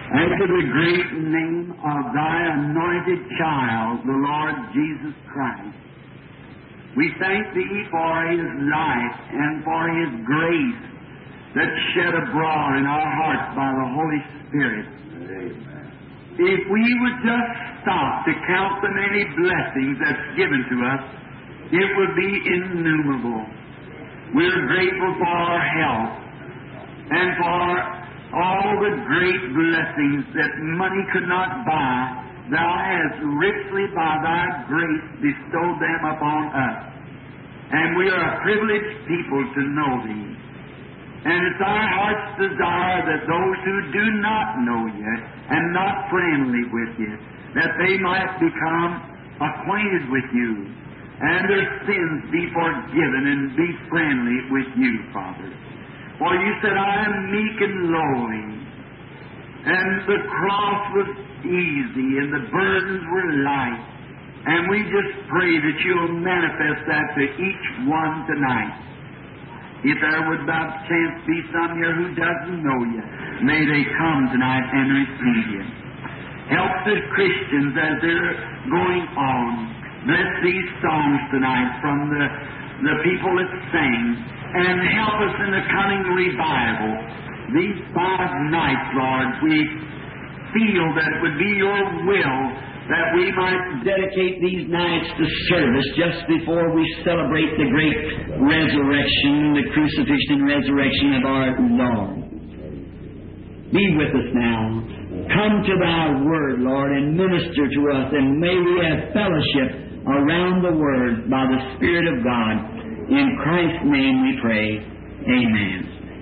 and to the great name of Thy anointed child, the Lord Jesus Christ. We thank Thee for His life and for His grace that's shed abroad in our hearts by the Holy Spirit. Amen. If we would just stop to count the many blessings that's given to us, it would be innumerable. We're grateful for our health and for all the great blessings that money could not buy. Thou hast richly by Thy grace bestowed them upon us. And we are a privileged people to know Thee. And it's our heart's desire that those who do not know You and not friendly with You, that they might become acquainted with You, and their sins be forgiven and be friendly with You, Father. For You said, I am meek and lowly, and the cross was easy, and the burdens were light. And we just pray that You'll manifest that to each one tonight. If there would by chance be some here who doesn't know You, may they come tonight and receive You. Help the Christians as they're going on. Bless these songs tonight from the people that sing, and help us in the coming revival. These 5 nights, Lord, we feel that it would be Your will that we might dedicate these nights to service just before we celebrate the great resurrection, the crucifixion and resurrection of our Lord. Be with us now. Come to Thy Word, Lord, and minister to us, and may we have fellowship around the Word by the Spirit of God. In Christ's name we pray. Amen.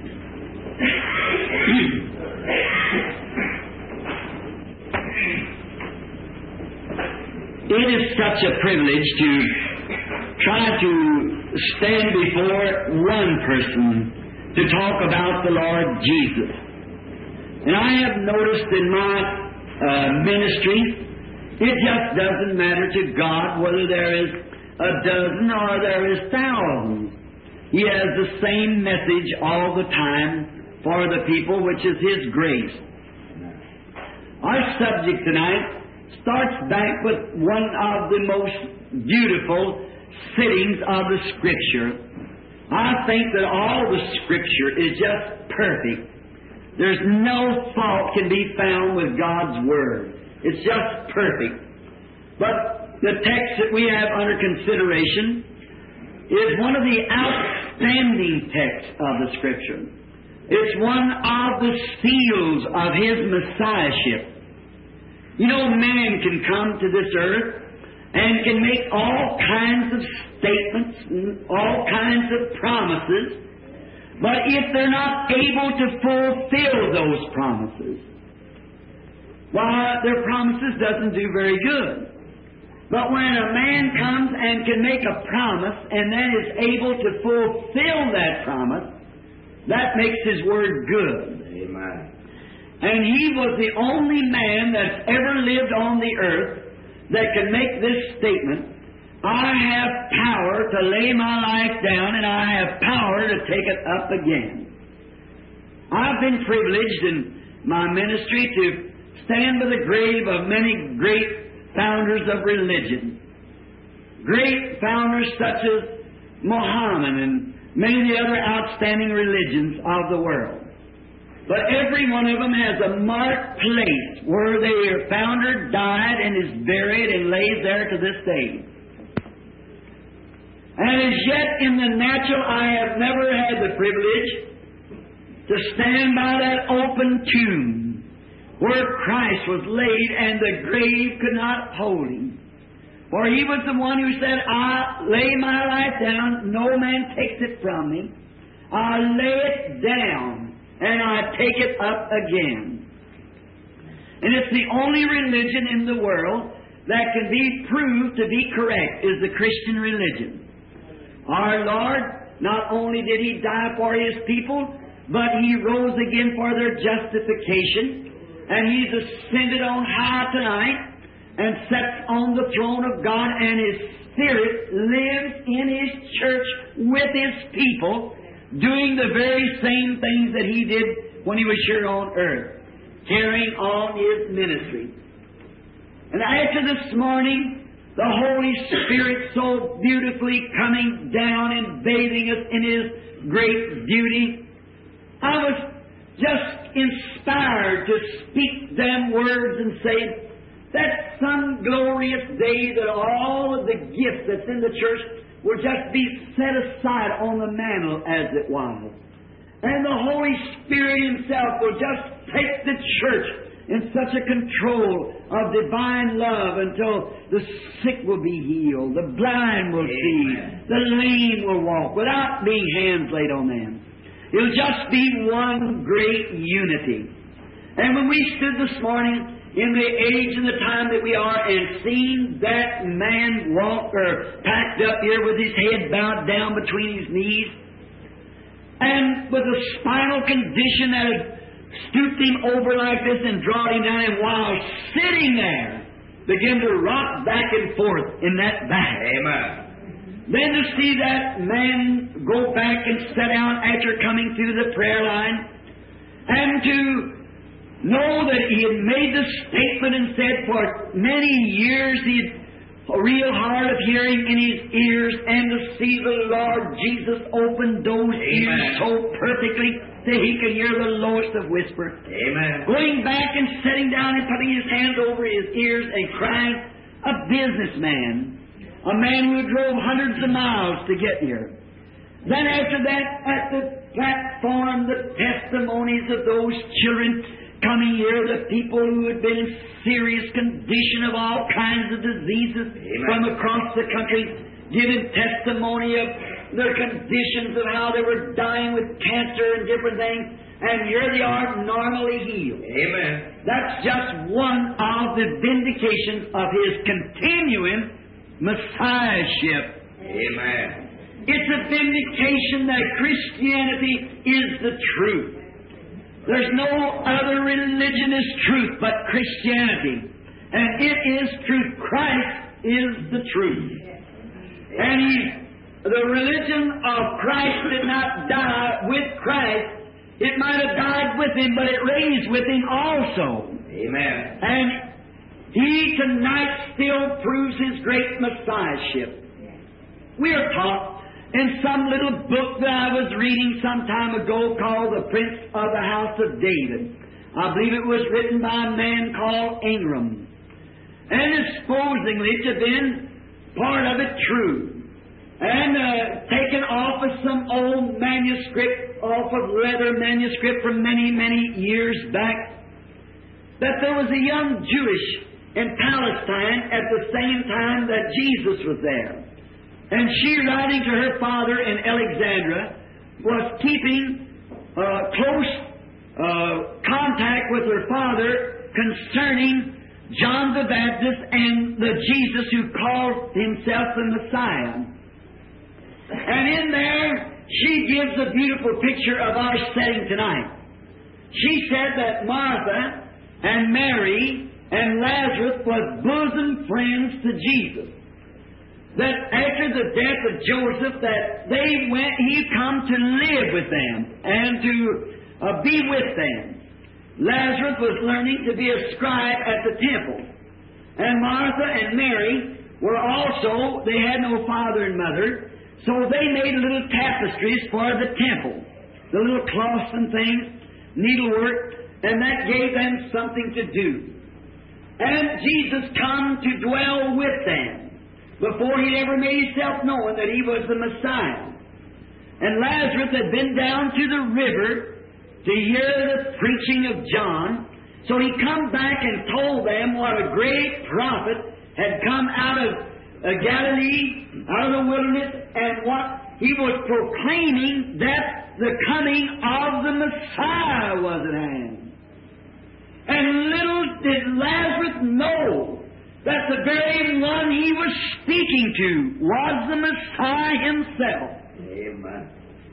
It is such a privilege to try to stand before one person to talk about the Lord Jesus. And I have noticed in my ministry, it just doesn't matter to God whether there is a dozen or there is thousands. He has the same message all the time for the people, which is His grace. Our subject tonight starts back with one of the most beautiful sittings of the Scripture. I think that all the Scripture is just perfect. There's no fault can be found with God's Word. It's just perfect. But the text that we have under consideration is one of the outstanding texts of the Scripture. It's one of the seals of His Messiahship. You know, man can come to this earth and can make all kinds of statements and all kinds of promises, but if they're not able to fulfill those promises, why, their promises doesn't do very good. But when a man comes and can make a promise and then is able to fulfill that promise, that makes his word good. Amen. And he was the only man that's ever lived on the earth that can make this statement, I have power to lay my life down and I have power to take it up again. I've been privileged in my ministry to stand by the grave of many great founders of religion. Great founders such as Muhammad and many of the other outstanding religions of the world. But every one of them has a marked place where their founder died and is buried and lays there to this day. And as yet in the natural, I have never had the privilege to stand by that open tomb where Christ was laid and the grave could not hold Him. For He was the one who said, I lay my life down, no man takes it from me. I lay it down and I take it up again. And it's the only religion in the world that can be proved to be correct, is the Christian religion. Our Lord, not only did He die for His people, but He rose again for their justification, and He's ascended on high tonight and sits on the throne of God, and His Spirit lives in His church with His people, doing the very same things that He did when He was here on earth. carrying on His ministry. And after this morning, the Holy Spirit so beautifully coming down and bathing us in His great beauty, I was just inspired to speak them words and say that some glorious day that all of the gifts that's in the church will just be set aside on the mantle as it was. And the Holy Spirit Himself will just take the church in such a control of divine love until the sick will be healed, the blind will see, the lame will walk without being hands laid on them. It'll just be one great unity. And when we stood this morning in the age and the time that we are and seen that man walk or packed up here with his head bowed down between his knees and with a spinal condition that had stooped him over like this and drawn him down, and while sitting there began to rock back and forth in that back. Amen. Then to see that man go back and sit down after coming through the prayer line, and to know that he had made the statement and said for many years he had a real hard of hearing in his ears, and to see the Lord Jesus open those ears so perfectly that he could hear the lowest of whisper. Amen. Going back and sitting down and putting his hands over his ears and crying, a businessman, a man who drove hundreds of miles to get here. Then after that, at the platform, the testimonies of those children coming here, the people who had been in serious condition of all kinds of diseases from across the country, giving testimony of their conditions of how they were dying with cancer and different things, and here they are normally healed. Amen. That's just one of the vindications of His continuing Messiahship. Amen. It's a vindication that Christianity is the truth. There's no other religion is truth but Christianity. And it is truth. Christ is the truth. And the religion of Christ did not die with Christ. It might have died with Him, but it raised with Him also. Amen. And He tonight still proves His great Messiahship. We are taught in some little book that I was reading some time ago called The Prince of the House of David. I believe it was written by a man called Ingram. And supposedly to have been part of it true. And taken off of some old manuscript, off of leather manuscript from many, many years back, that there was a young Jewish in Palestine at the same time that Jesus was there. And she, writing to her father in Alexandria, was keeping close contact with her father concerning John the Baptist and the Jesus who called Himself the Messiah. And in there, she gives a beautiful picture of our setting tonight. She said that Martha and Mary and Lazarus was bosom friends to Jesus. That after the death of Joseph, that he come to live with them and to be with them. Lazarus was learning to be a scribe at the temple. And Martha and Mary were also, they had no father and mother, so they made little tapestries for the temple. The little cloths and things, needlework, and that gave them something to do. And Jesus come to dwell with them before He'd ever made Himself known that He was the Messiah. And Lazarus had been down to the river to hear the preaching of John, so he come back and told them what a great prophet had come out of Galilee, out of the wilderness, and what he was proclaiming that the coming of the Messiah was at hand. And little did Lazarus know that the very one he was speaking to was the Messiah Himself. Amen.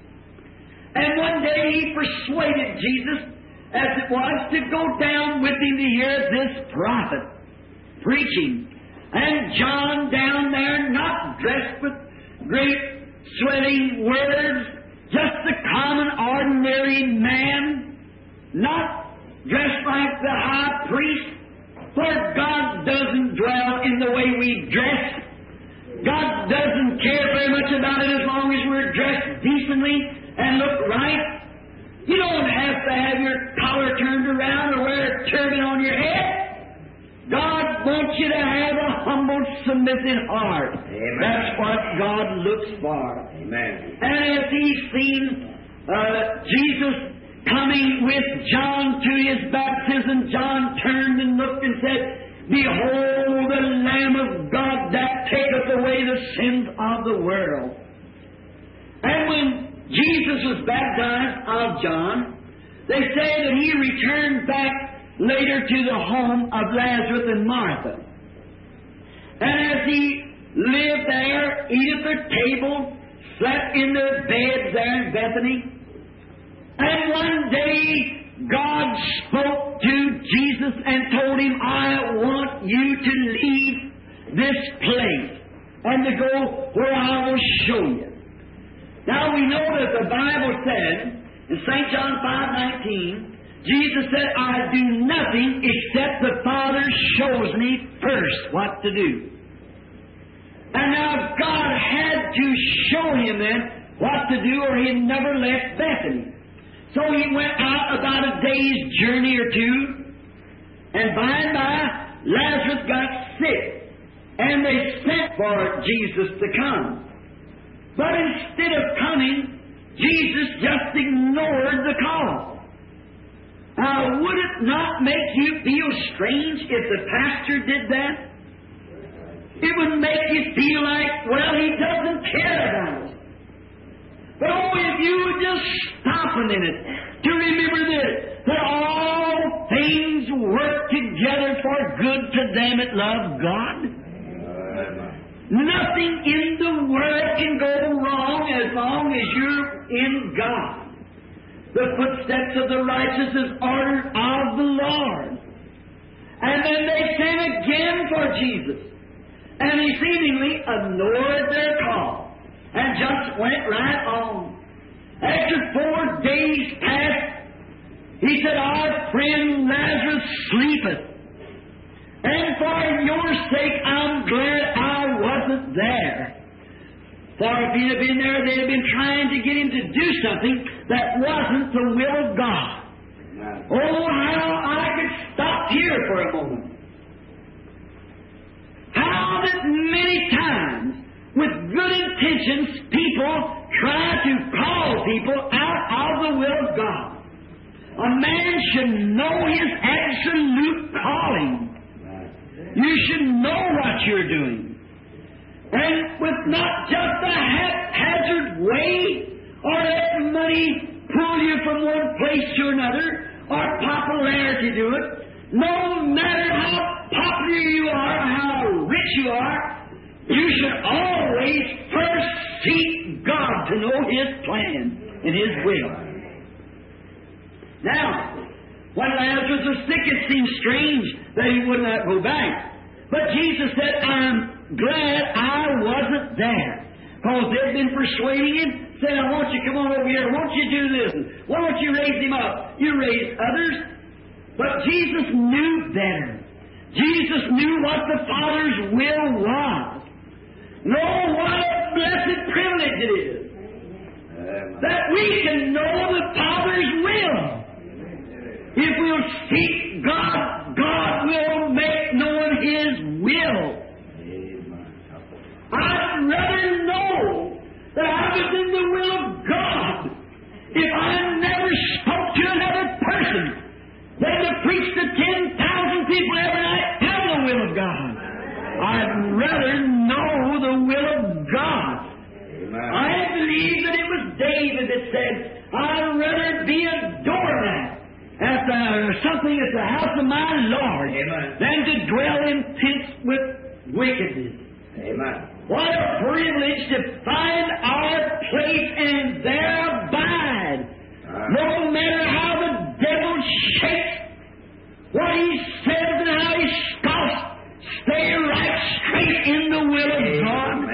And one day he persuaded Jesus, as it was, to go down with him to hear this prophet preaching. And John down there, not dressed with great swelling words, just a common, ordinary man, not dressed like the high priest. For God doesn't dwell in the way we dress. God doesn't care very much about it as long as we're dressed decently and look right. You don't have to have your collar turned around or wear a turban on your head. God wants you to have a humble, submissive heart. Amen. That's what God looks for. Amen. And as He's seen Jesus coming with John to His baptism, John turned and looked and said, "Behold the Lamb of God that taketh away the sins of the world." And when Jesus was baptized of John, they say that He returned back later to the home of Lazarus and Martha. And as He lived there, ate at their table, slept in their beds there in Bethany, and one day God spoke to Jesus and told Him, "I want you to leave this place and to go where I will show you." Now we know that the Bible said in St. John 5:19, Jesus said, "I do nothing except the Father shows me first what to do." And now God had to show Him then what to do, or He never left Bethany. So He went out about a day's journey or two, and by and by Lazarus got sick, and they sent for Jesus to come. But instead of coming, Jesus just ignored the call. Now, would it not make you feel strange if the pastor did that? It would make you feel like, well, he doesn't care about us. But oh, if you would just stop a minute to remember this, that all things work together for good to them that love God. Nothing in the world can go wrong as long as you're in God. The footsteps of the righteous is ordered of the Lord. And then they sent again for Jesus. And He seemingly ignored their call and just went right on. After 4 days passed, He said, "Our friend Lazarus sleepeth. And for your sake, I'm glad I wasn't there." For if He'd have been there, they'd have been trying to get Him to do something that wasn't the will of God. Oh, how I could stop here for a moment. How that many times, with good intentions, people try to call people out of the will of God. A man should know his absolute calling. You should know what you're doing. And with not just a haphazard way, or let money pull you from one place to another, or popularity to it. No matter how popular you are, how rich you are, you should always first seek God to know His plan and His will. Now, when Lazarus was sick, it seemed strange that he would not go back. But Jesus said, "I'm glad I wasn't there." Because they'd been persuading Him, saying, "I want you to come on over here. Won't you do this? Why don't you raise him up? You raise others." But Jesus knew better. Jesus knew what the Father's will was. Know what a blessed privilege it is that we can know the Father's will. If we'll seek God, God will make known His will. I'd rather know that I was in the will of God if I never spoke to another person than to preach to 10,000 people every night in the will of God. I'd rather know the will of God. I believe that it was David that said, "I'd rather be a doormat or something at the house of my Lord than to dwell in tents with wickedness." Amen. What a privilege to find our place and there abide. No matter how the devil shakes, what he says and how he scoffs, stay right straight in the will of God.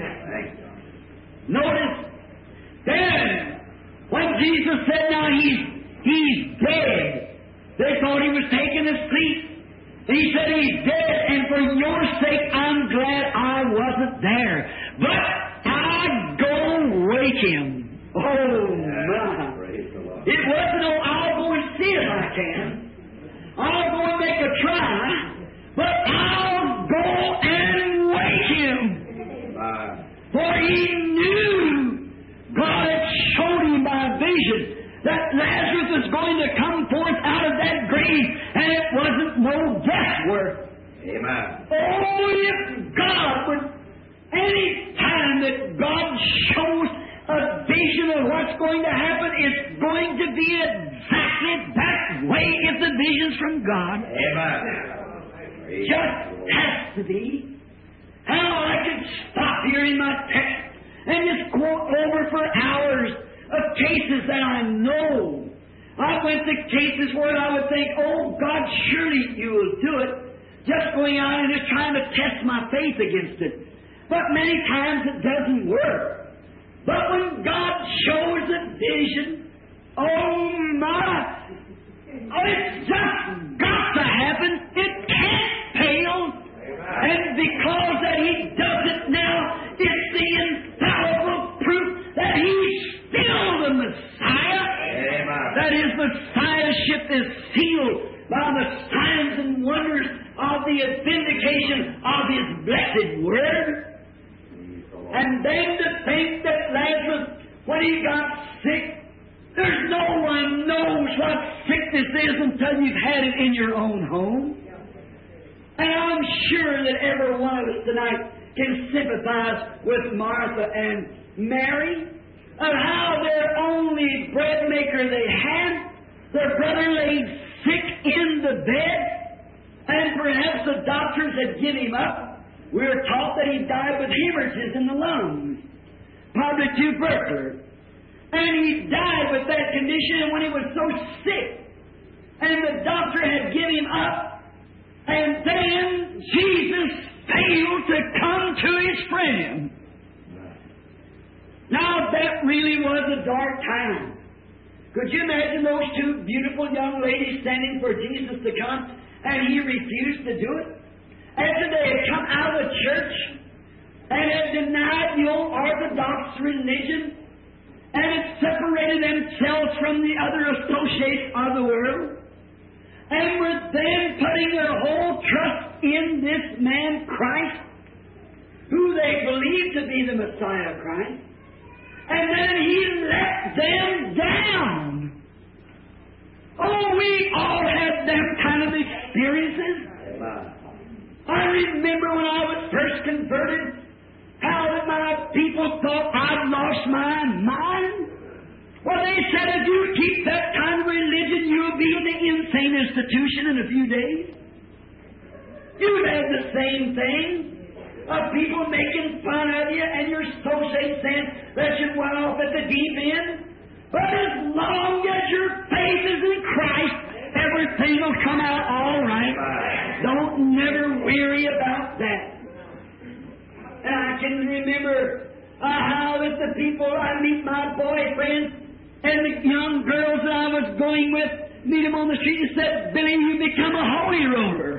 Notice, then, when Jesus said, "Now he's dead," they thought, taken asleep. And he said he's dead, and for your sake I'm glad I wasn't there. But I go wake him. Oh, my. Praise the Lord. It wasn't, oh, I'll go and see if I can. I'll go and make a try. But I'll go and wake him. For he knew, God had showed him by vision, that Lazarus was going to come forth out of that grave, and it wasn't no guesswork. Amen. Oh, if God would, any time that God shows a vision of what's going to happen, it's going to be exactly that way if the vision's from God. Amen. Praise Just the Lord. has to be. How I could stop here in my text and just quote over for hours of cases that I know. I went to cases where I would think, oh, God, surely you will do it. Just going out and just trying to test my faith against it. But many times it doesn't work. But when God shows a vision, oh, my, oh, it's just got to happen. It can't fail. And because that He does it now, it's the infallible proof that He's still the Messiah. Amen. That His Messiahship is sealed by the signs and wonders of the vindication of His blessed Word. And then to think that Lazarus, when he got sick, there's no one knows what sickness is until you've had it in your own home. And I'm sure that every one of us tonight can sympathize with Martha and Mary of how their only bread maker they had, their brother lay sick in the bed, and perhaps the doctors had given him up. We were taught that he died with hemorrhages in the lungs, probably tubercular. And he died with that condition, and when he was so sick, and the doctor had given him up, and then Jesus failed to come to His friend. Now that really was a dark time. Could you imagine those two beautiful young ladies standing for Jesus to come, and He refused to do it? After they had come out of the church and had denied the old Orthodox religion and had separated themselves from the other associates of the world, and were then putting their whole trust in this man Christ, who they believed to be the Messiah Christ, and then He let them down. Oh, we all had that kind of experiences. I remember when I was first converted, how that my people thought I'd lost my mind. Well, they said if you keep that kind of religion, you'll be in the insane institution in a few days. You've had the same thing of people making fun of you and your associates saying that you went off at the deep end. But as long as your faith is in Christ, everything will come out all right. Don't never weary about that. And I can remember how that the people, I meet my boyfriends and the young girls that I was going with, meet them on the street and said, Billy, you become a holy roller.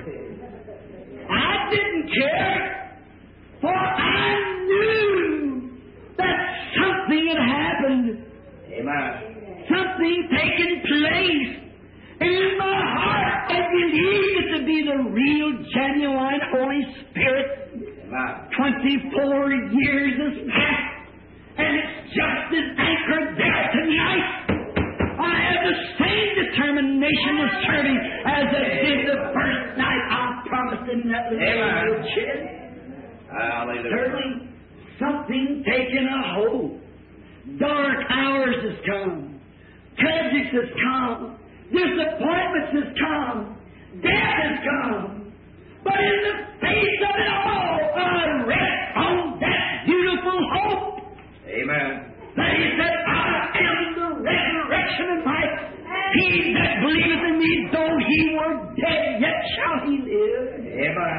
I didn't care, for I knew that something had happened. Amen. Something taken place. And in my heart, I believe it to be the real, genuine Holy Spirit. Amen. 24 years has passed, and it's just as anchored there tonight. I have the same determination to serve Him as I did the first night I promised Him that little kid. Hallelujah. Thirdly, something taken a hold. Dark hours has come. Tragics has come. Disappointments has come. Death has come. But in the face of it all, I rest on that beautiful hope. Amen. That He said, I am the resurrection and life. He that believeth in me, though he were dead, yet shall he live. Amen.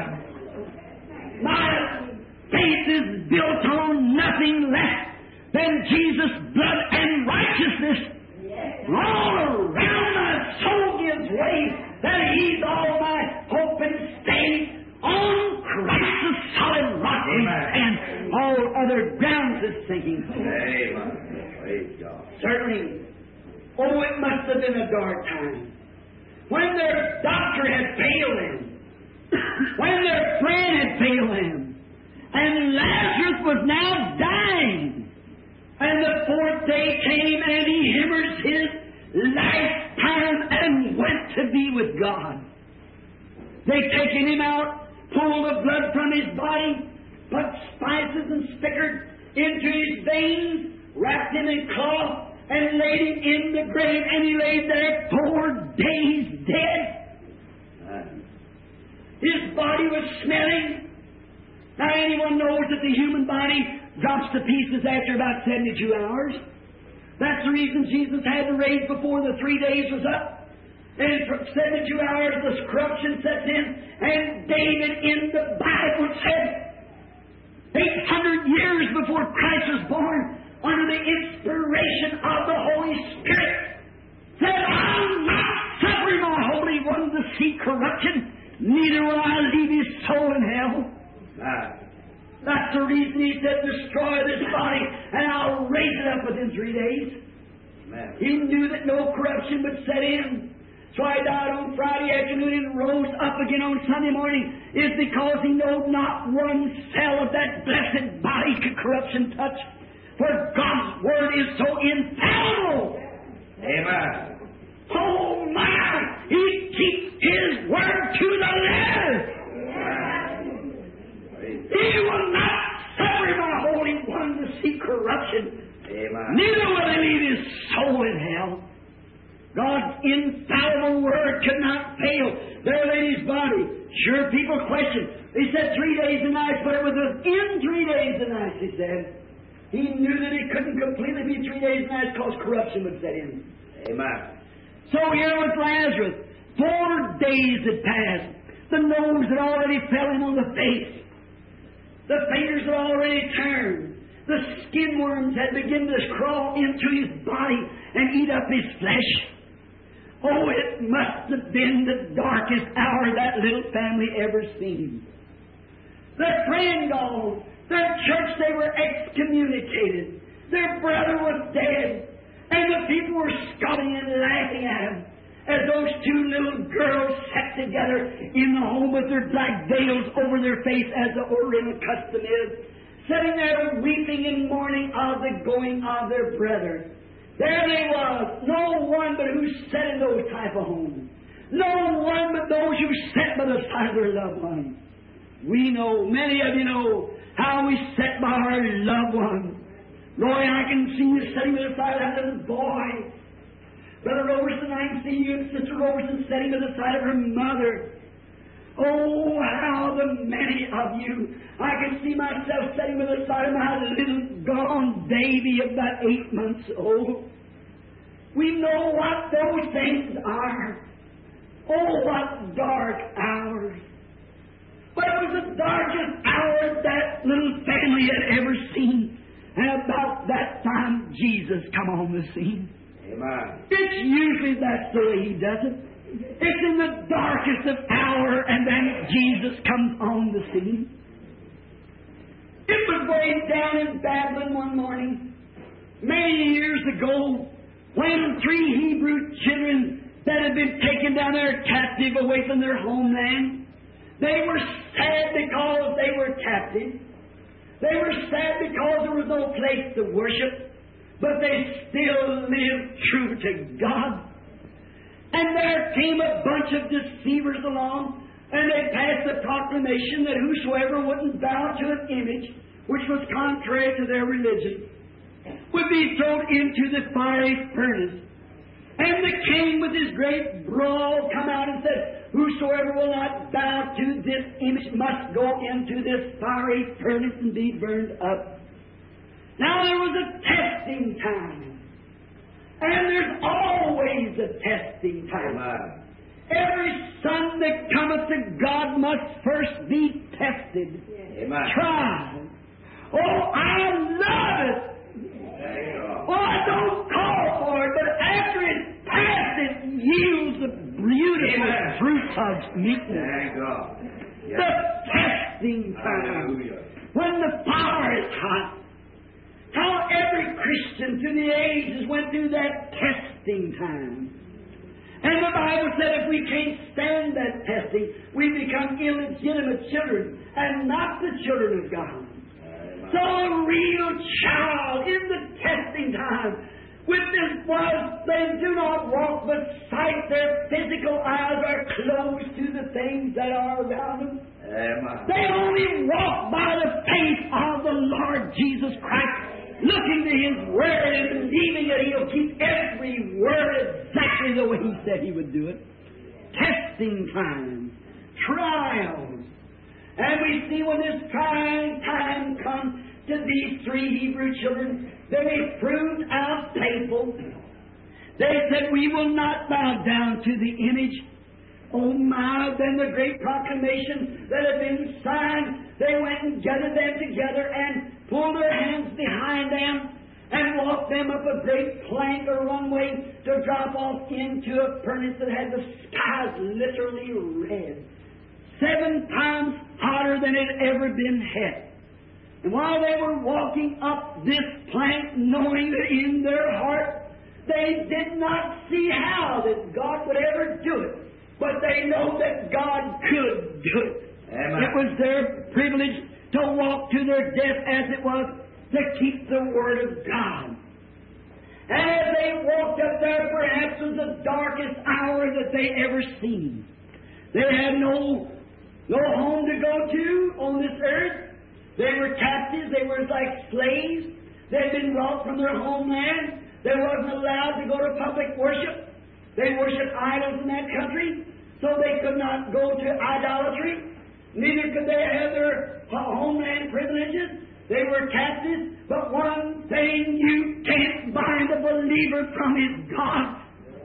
My faith is built on nothing less than Jesus' blood and righteousness. All around my soul gives way that He's all my hope and stay. On Christ the solid rock we stand. All other grounds is sinking. Amen. Praise God. Certainly. Oh, it must have been a dark time. When their doctor had failed them. When their friend had failed them. And Lazarus was now dying. And the fourth day came and he hemorrhaged his lifetime and went to be with God. They taken him out, pulled the blood from his body, put spices and spikenard into his veins, wrapped him in cloth, and laid him in the grave, and he laid there 4 days dead. His body was smelling. Now anyone knows that the human body drops to pieces after about 72 hours. That's the reason Jesus had to raise before the 3 days was up. And for 72 hours the corruption sets in, and David in the Bible said, 800 years before Christ was born, under the inspiration of the Holy Spirit, said, I'll not suffer my Holy One to see corruption, neither will I leave his soul in hell. That's the reason he said, destroy this body, and I'll raise it up within 3 days. Amen. He knew that no corruption would set in. So I died on Friday afternoon and rose up again on Sunday morning, is because he knowed not one cell of that blessed body could corruption touch. For God's Word is so infallible. Amen. Oh my! He keeps His Word to the letter. He will not suffer my Holy One to see corruption. Amen. Neither will He leave his soul in hell. God's infallible Word could not fail. There lay his body. Sure, people question. He said 3 days and nights, but it was within 3 days and nights, he said. He knew that it couldn't completely be 3 days and nights because corruption would set in. Amen. So here was Lazarus. 4 days had passed. The nose had already fell in on the face. The fingers had already turned. The skin worms had begun to crawl into his body and eat up his flesh. Oh, it must have been the darkest hour that little family ever seen. Their friend gone. Their church, they were excommunicated. Their brother was dead. And the people were scoffing and laughing at him as those two little girls sat together in the home with their black veils over their face, as the Oriental custom is, sitting there weeping and mourning of the going of their brother. There they was, no one but who sat in those type of homes. No one but those who sat by the side of their loved ones. We know, many of you know, how we sat by our loved ones. Roy, I can see you sitting by the side of that little boy. Brother Robertson, I can see you and Sister Robertson sitting by the side of her mother. Oh, how the many of you. I can see myself sitting by the side of my little gone baby of about 8 months old. We know what those things are. Oh, what dark hours. But it was the darkest hour that little family had ever seen. And about that time, Jesus come on the scene. Amen. It's usually that's the way He does it. It's in the darkest of hour, and then Jesus comes on the scene. It was way down in Babylon one morning, many years ago, when 3 Hebrew children that had been taken down there captive away from their homeland, they were sad because they were captive. They were sad because there was no place to worship, but they still lived true to God. And there came a bunch of deceivers along, and they passed a proclamation that whosoever wouldn't bow to an image, which was contrary to their religion, would be thrown into the fiery furnace. And the king with his great brawl come out and said, whosoever will not bow to this image must go into this fiery furnace and be burned up. Now there was a testing time. And there's always a testing time. Amen. Every son that cometh to God must first be tested. Amen. Tried. Oh, I love it. Oh, I don't call for it, but after it's passed, it yields the beautiful Amen. fruit of meekness. Thank God. The Yes. testing time. Hallelujah. When the fire is hot. How every Christian through the ages went through that testing time. And the Bible said if we can't stand that testing, we become illegitimate children and not the children of God. So a real child in the testing time, with this was they do not walk but sight. Their physical eyes are closed to the things that are around them. Amen. They only walk by the faith of the Lord Jesus Christ, looking to His Word and believing that He'll keep every word exactly the way He said He would do it. Testing time, trials. And we see when this trying time comes to these three Hebrew children, they proved out faithful. They said, we will not bow down to the image. Oh my, then the great proclamation that had been signed, they went and gathered them together and pulled their hands behind them and walked them up a great plank or runway to drop off into a furnace that had the skies literally red. 7 times hotter than it had ever been hot. And while they were walking up this plank, knowing that in their heart they did not see how that God would ever do it, but they know that God could do it. Amen. It was their privilege to walk to their death as it was to keep the Word of God. And as they walked up there, perhaps it was the darkest hour that they ever seen. They had no home to go to on this earth. They were captives. They were like slaves. They had been brought from their homeland. They wasn't allowed to go to public worship. They worshiped idols in that country, so they could not go to idolatry. Neither could they have their homeland privileges. They were captives. But one thing you can't bind a believer from is God.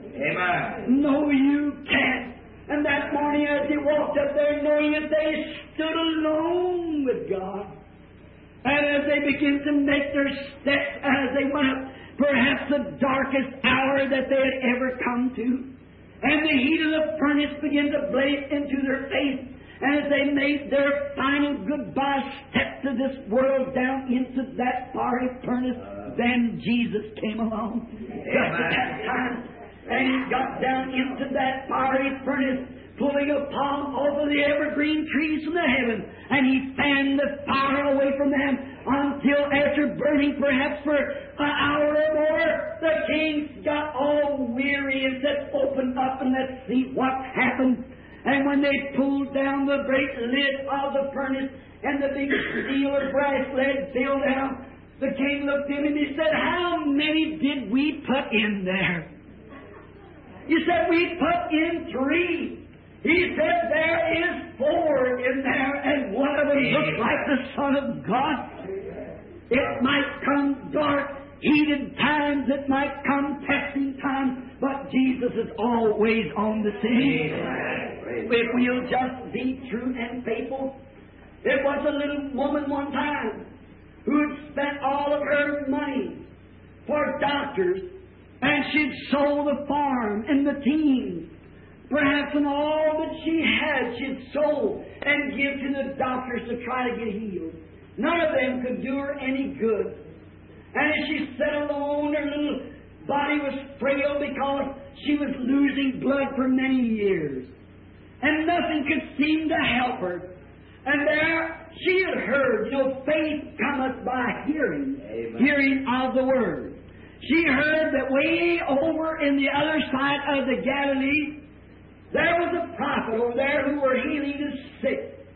Amen. No, you can't. And that morning as they walked up there, knowing that they stood alone with God, and as they began to make their steps as they went up, perhaps the darkest hour that they had ever come to, and the heat of the furnace began to blaze into their face, and as they made their final goodbye step to this world down into that fiery furnace, then Jesus came along. Just at that time, and He got down into that fiery furnace, pulling a palm off of the evergreen trees from the heaven, and He fanned the fire away from them until after burning perhaps for an hour or more, the kings got all weary and said, open up and let's see what happened. And when they pulled down the great lid of the furnace and the big steel or brass lid fell down, the king looked in and he said, how many did we put in there? You said, we put in 3. He said, there is 4 in there, and one of them looks like the Son of God. It might come dark, heated times, it might come testing times, but Jesus is always on the scene. If we'll just be true and faithful. There was a little woman one time who had spent all of her money for doctors, and she'd sold the farm and the team. Perhaps in all that she had, she'd sold and give to the doctors to try to get healed. None of them could do her any good. And as she sat alone, her little body was frail because she was losing blood for many years. And nothing could seem to help her. And there she had heard, faith cometh by hearing, hearing of the Word. She heard that way over in the other side of the Galilee, there was a prophet over there who were healing the sick.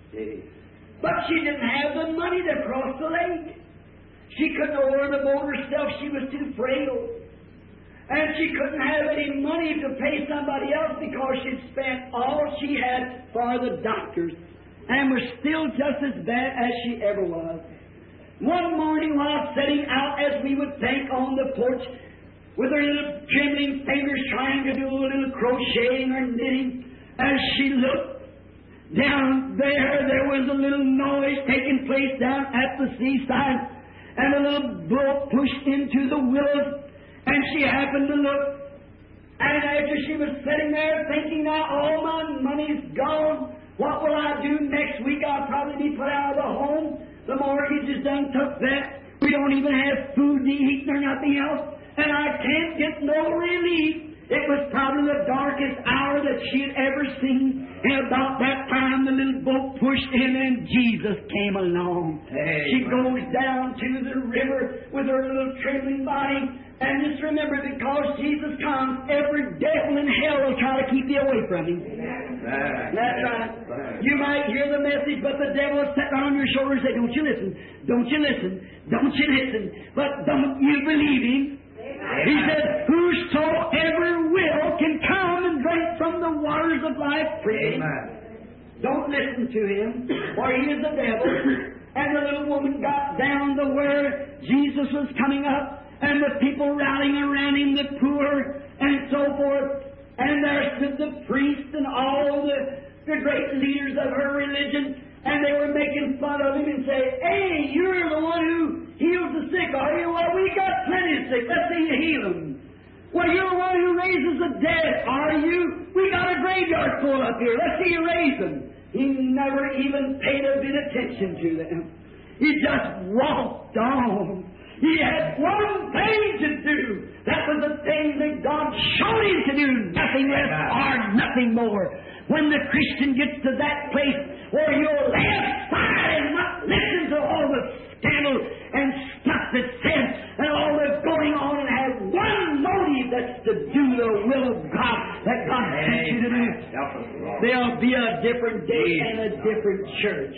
But she didn't have the money to cross the lake. She couldn't order the boat herself. She was too frail. And she couldn't have any money to pay somebody else because she'd spent all she had for the doctors and was still just as bad as she ever was. One morning while sitting out, as we would think, on the porch, with her little trembling fingers trying to do a little crocheting or knitting, as she looked down there was a little noise taking place down at the seaside, and a little boat pushed into the willows, and she happened to look, And after she was sitting there thinking, now all my money's gone, what will I do next week? I'll probably be put out of the home. The mortgage is done took that. We don't even have food to eat nor nothing else. And I can't get no relief. It was probably the darkest hour that she had ever seen. And about that time, the little boat pushed in and Jesus came along. Amen. She goes down to the river with her little trembling body. And just remember, because Jesus comes, every devil in hell will try to keep you away from Him. That's right. You might hear the message, but the devil will sit down on your shoulder and say, don't you listen, don't you listen, don't you listen, but don't you believe Him. He said, whosoever will can come and drink from the waters of life freely. Don't listen to him, for he is the devil. And the little woman got down to where Jesus was coming up, and the people rallying around him, the poor, and so forth. And there stood the priest and all the great leaders of her religion, and they were making fun of him and say, hey, you're the one who heals the sick, are you? Well, we got plenty of sick. Let's see you heal them. Well, you're the one who raises the dead, are you? We got a graveyard full up here. Let's see you raise them. He never even paid a bit of attention to them. He just walked on. He had one thing to do. That was the thing that God showed him to do. Nothing less or nothing more. When the Christian gets to that place where you'll lay aside and not listen to all the scandal and stuff that's said and all that's going on and have one motive, that's to do the will of God that God sent you to do, there'll be a different day and a different church.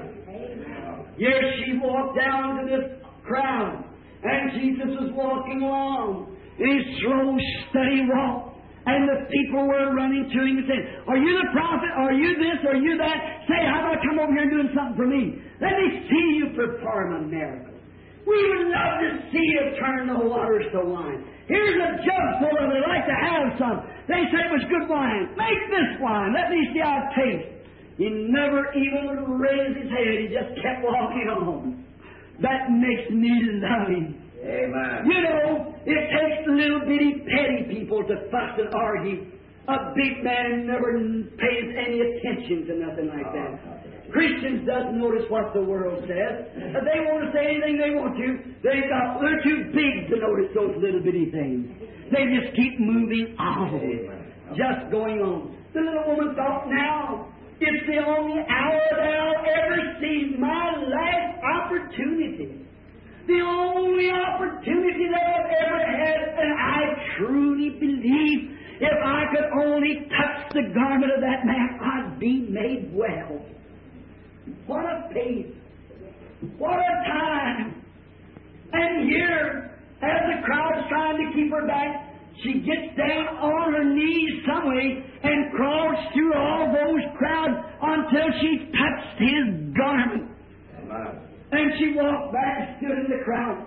Here she walked down to this crowd, and Jesus was walking along in his slow, steady walk. And the people were running to him and saying, are you the prophet? Are you this? Are you that? Say, how about come over here and doing something for me? Let me see you perform a miracle. We would love to see you turn the waters to wine. Here's a jug full of it. I'd like to have some. They said it was good wine. Make this wine. Let me see how it tastes. He never even raised his head. He just kept walking on. That makes me love him. Amen. You know, it takes little bitty petty people to fuss and argue. A big man never pays any attention to nothing like that. Christians doesn't notice what the world says. If they want to say anything they want to, they're too big to notice those little bitty things. They just keep moving on. Just going on. The little woman thought, now, it's the only hour that I'll ever see, my last opportunity. The only opportunity that I've ever had, and I truly believe if I could only touch the garment of that man, I'd be made well. What a faith! What a time! And here, as the crowd's trying to keep her back, she gets down on her knees some way and crawls through all those crowds until she touched his garment. Amen. And she walked back and stood in the crowd.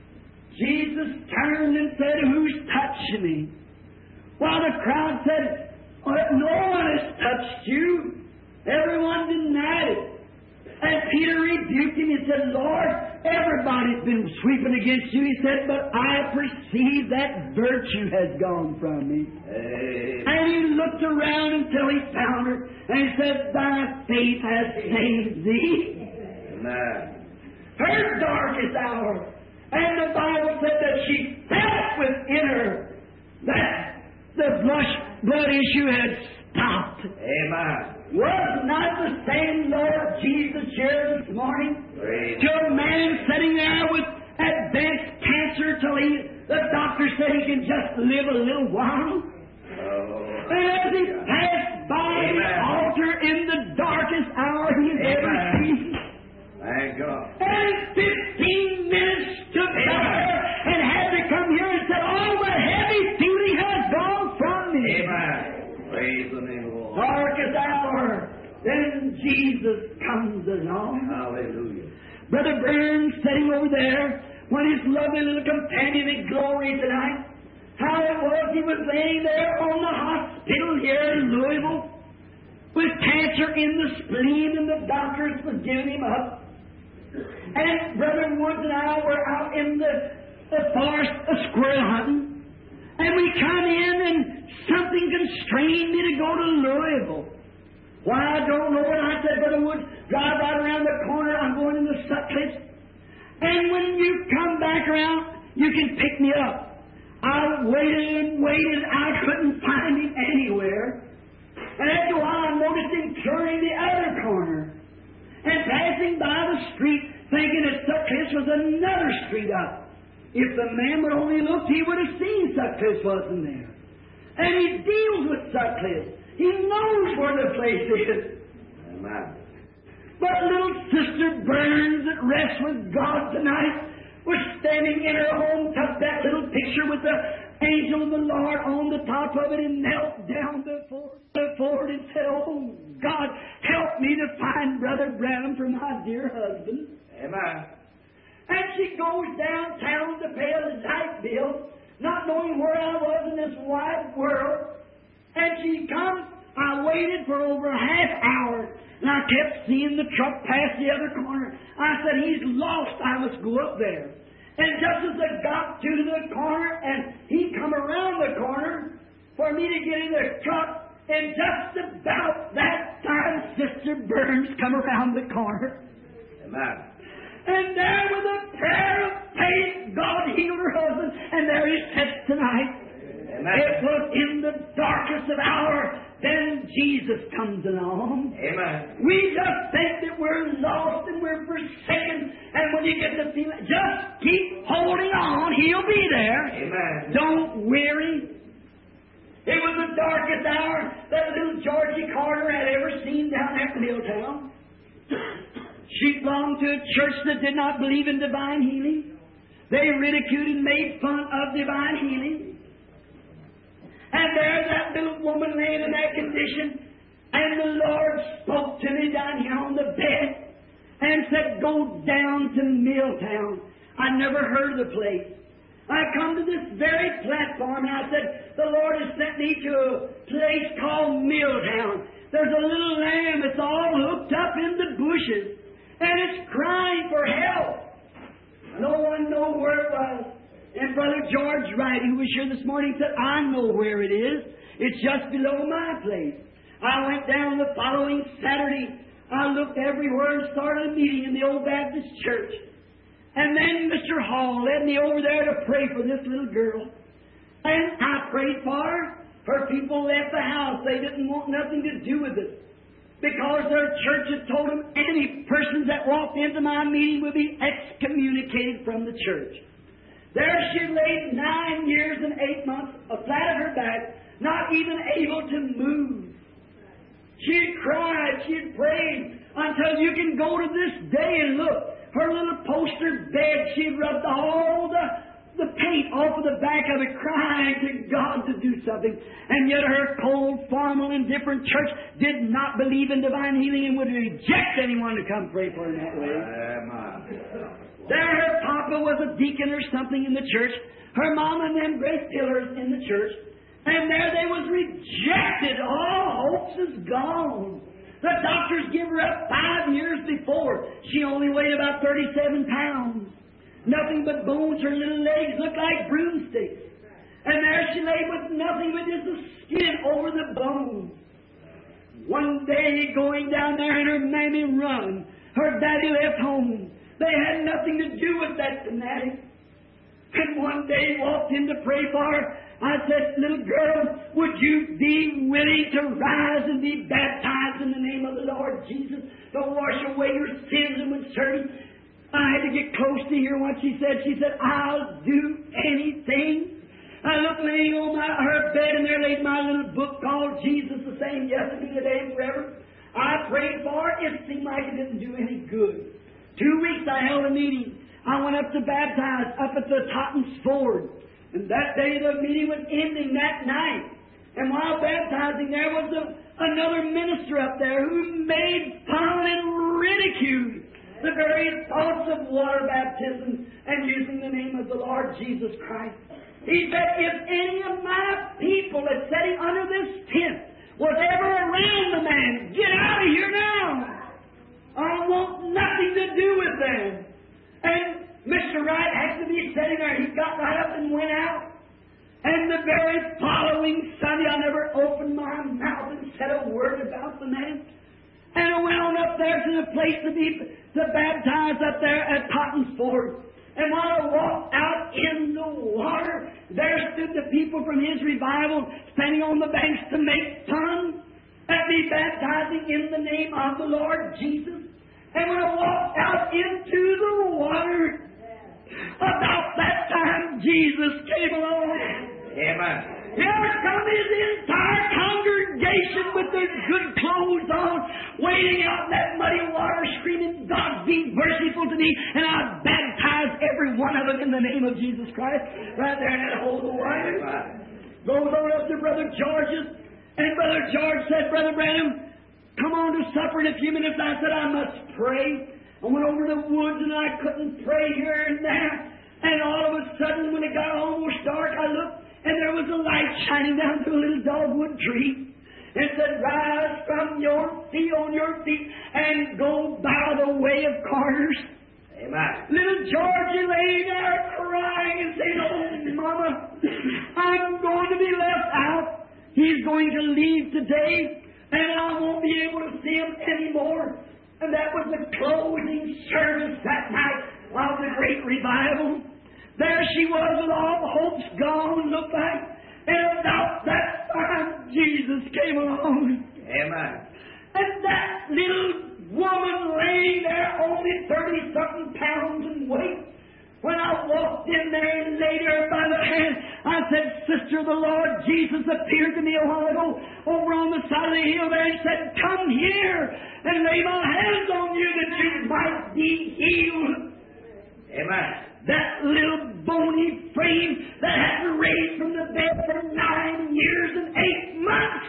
Jesus turned and said, who's touching me? While the crowd said, no one has touched you. Everyone denied it. And Peter rebuked him and said, Lord, everybody's been sweeping against you. He said, but I perceive that virtue has gone from me. Amen. And he looked around until he found her. And he said, thy faith has saved thee. Amen. Her darkest hour. And the Bible said that she felt within her that the blood issue had stopped. Amen. Was not the same Lord Jesus here this morning? Praise To a man sitting there with advanced cancer till the doctor said he can just live a little while? Oh. And as he passed by the Amen. altar in the darkest hour he's ever Amen. seen, Thank God. and 15 minutes took her and had to come here and said, all the heavy feeling has gone from me. Amen. Praise the name of the Lord. Darkest hour. Then Jesus comes along. Hallelujah. Brother Burns sitting over there when his lovely little companion in glory tonight. How it was he was laying there on the hospital here in Louisville with cancer in the spleen, and the doctors was giving him up. And Brother Woods and I were out in the forest squirrel hunting. And we come in, and something constrained me to go to Louisville. Why, I don't know. And I said, Brother Woods, drive right around the corner. I'm going into Sutcliffe. And when you come back around, you can pick me up. I waited and waited. I couldn't find him anywhere. And after a while, I noticed him turning the other corner and passing by the street, thinking that Sutcliffe was another street up. If the man would only look, he would have seen Sutcliffe wasn't there. And he deals with Sutcliffe. He knows where the place is. Amen. But little Sister Burns that rests with God tonight was standing in her home, took that little picture with the angel of the Lord on the top of it and knelt down before it and said, "Oh, God, help me to find Brother Branham for my dear husband." Amen. And she goes downtown to pay a light bill, not knowing where I was in this wide world. And she comes. I waited for over a half hour, and I kept seeing the truck pass the other corner. I said, "He's lost. I must go up there." And just as I got to the corner, and he come around the corner for me to get in the truck, and just about that time, Sister Burns come around the corner. Amen. And there with a prayer of faith, God healed her husband, and there he sits tonight. Amen. It was in the darkest of hours, then Jesus comes along. Amen. We just think that we're lost and we're forsaken, and when you get the feeling, just keep holding on. He'll be there. Amen. Don't weary. It was the darkest hour that little Georgie Carter had ever seen down there at Milltown. She belonged to a church that did not believe in divine healing. They ridiculed and made fun of divine healing. And there's that little woman laying in that condition, and the Lord spoke to me down here on the bed and said, "Go down to Milltown." I never heard of the place. I come to this very platform, and I said, "The Lord has sent me to a place called Milltown. There's a little lamb that's all hooked up in the bushes, and it's crying for help." No one knows where it was. And Brother George Wright, who was here this morning, said, "I know where it is. It's just below my place." I went down the following Saturday. I looked everywhere and started a meeting in the Old Baptist Church. And then Mr. Hall led me over there to pray for this little girl. And I prayed for her. Her people left the house. They didn't want nothing to do with it, because their church had told them any persons that walked into my meeting would be excommunicated from the church. There she lay 9 years and 8 months, flat on her back, not even able to move. She had cried, she had prayed, until you can go to this day and look. Her little poster bed, she had rubbed all the paint off of the back of it, crying to God to do something. And yet her cold, formal, indifferent church did not believe in divine healing and would reject anyone to come pray for her in that way. Amen. There her papa was a deacon or something in the church. Her mom and them great pillars in the church. And there they was rejected. All hopes is gone. The doctors give her up 5 years before. She only weighed about 37 pounds. Nothing but bones. Her little legs looked like broomsticks. And there she lay with nothing but just the skin over the bones. One day going down there in her mammy run, her daddy left home. They had nothing to do with that fanatic. And one day he walked in to pray for her. I said, "Little girl, would you be willing to rise and be baptized in the name of the Lord Jesus to wash away your sins and would serve Him?" I had to get close to hear what she said. She said, "I'll do anything." I looked laying on her bed, and there laid my little book called Jesus the Same Yesterday, Today, and Forever. I prayed for her. It seemed like it didn't do any good. 2 weeks I held a meeting. I went up to baptize up at the Totten's Ford. And that day the meeting was ending that night. And while baptizing, there was another minister up there who made fun and ridiculed the very thoughts of water baptism and using the name of the Lord Jesus Christ. He said, "If any of my people that's sitting under this tent was ever around the man, get out of here now. I want nothing to do with them." And Mr. Wright had to be sitting there. He got right up and went out. And the very following Sunday, I'll said a word about the man. And I went on up there to the place to baptize up there at Cotton's Ford. And while I walked out in the water, there stood the people from his revival standing on the banks to make fun at me baptizing in the name of the Lord Jesus. And when I walked out into the water, about that time Jesus came along. Amen. Here come his entire congregation with their good clothes on, wading out in that muddy water, screaming, God be merciful to me. And I baptized every one of them in the name of Jesus Christ, right there in that hole of water. Goes on up to Brother George's, and Brother George said, Brother Branham, come on to supper in a few minutes. I said, I must pray. I went over to the woods and I couldn't pray here and there. And all of a sudden, when it got almost dark, I looked, and there was a light shining down through a little dogwood tree. It said, rise from your feet on your feet and go by the way of Carter's. Amen. Little Georgie lay there crying and saying, oh, Mama, I'm going to be left out. He's going to leave today, and I won't be able to see him anymore. And that was the closing service that night of the great revival. There she was with all hopes gone, looked like. And about that time, Jesus came along. Amen. And that little woman laying there, only 30-something pounds in weight. When I walked in there and laid her by the hand, I said, Sister, the Lord Jesus appeared to me a while ago over on the side of the hill there and said, come here and lay my hands on you that you might be healed. Amen. That little bony frame that hadn't raised from the bed for 9 years and 8 months.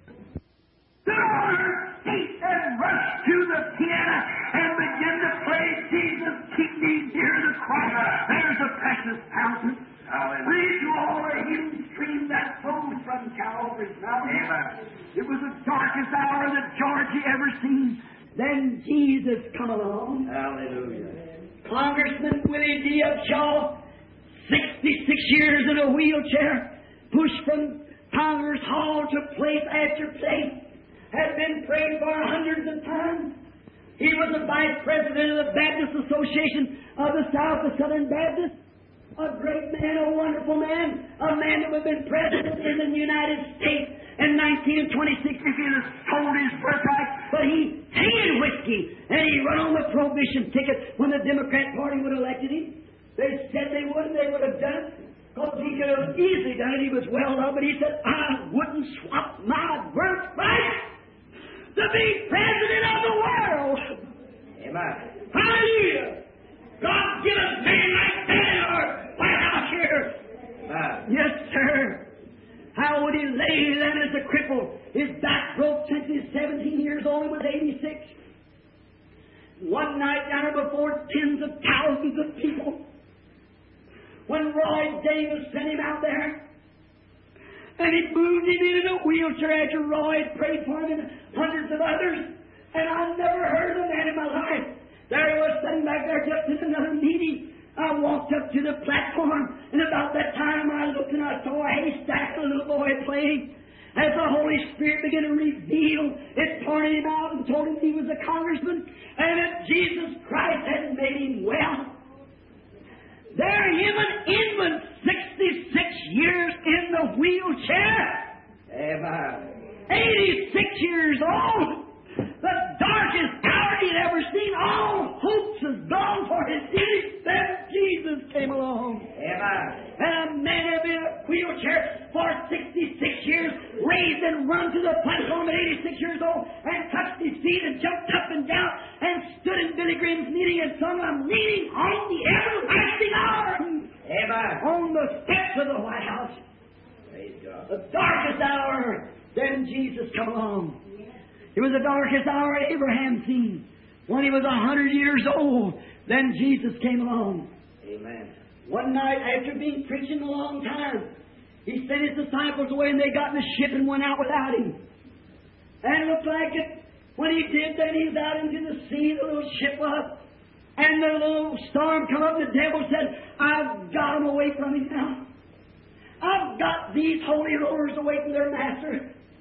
Stood on her feet and rushed to the piano and began to play Jesus, keep me near the cross. There's a precious fountain. Lead to all the healing stream that flows from Calvary's mountain. Amen. It was the darkest hour that Georgie ever seen. Then Jesus come along. Hallelujah. Congressman Willie D. Upshaw, 66 years in a wheelchair, pushed from Congress Hall to place after place, had been prayed for hundreds of times. He was the vice president of the Baptist Association of the South, the Southern Baptist. A great man, a wonderful man, a man that would have been president in the United States in 1926 if he'd have sold his birthright. But he hated whiskey, and he run on the prohibition ticket when the Democrat Party would have elected him. They said they would, and they would have done it, because he could have easily done it. He was well loved, but he said, I wouldn't swap my birthright to be president of the world. Amen. Hallelujah! God give us men like that in our White House here. Amen. Yes, sir. How would he lay then as a cripple? His back broke since he was 17 years old. He was 86. One night down there before tens of thousands of people, when Roy Davis sent him out there, and he moved him in a wheelchair after Roy had prayed for him and hundreds of others, and I never heard of a man in my life. There he was sitting back there just in another meeting. I walked up to the platform, and about that time I looked and I saw a haystack and a little boy playing. As the Holy Spirit began to reveal, it pointed him out and told him he was a congressman, and that Jesus Christ had made him well. There him an infant, 66 years in the wheelchair. Amen. 86 years old. The darkest hour he'd ever seen. All hopes was gone for his city. Then Jesus came along. Amen. And a man had been in a wheelchair for 66 years, raised and run to the platform at 86 years old, and touched his feet and jumped up and down and stood in Billy Graham's meeting and sung, I'm leaning on the everlasting arm. Amen. On the steps of the White House. Praise God. The darkest hour. Then Jesus come along. It was the darkest hour Abraham seen. When he was 100 years old, then Jesus came along. Amen. One night, after being preaching a long time, he sent his disciples away and they got in the ship and went out without him. And it looked like it. When he did, then he was out into the sea, the little ship was. And the little storm come up, and the devil said, I've got them away from him now. I've got these holy rollers away from their master.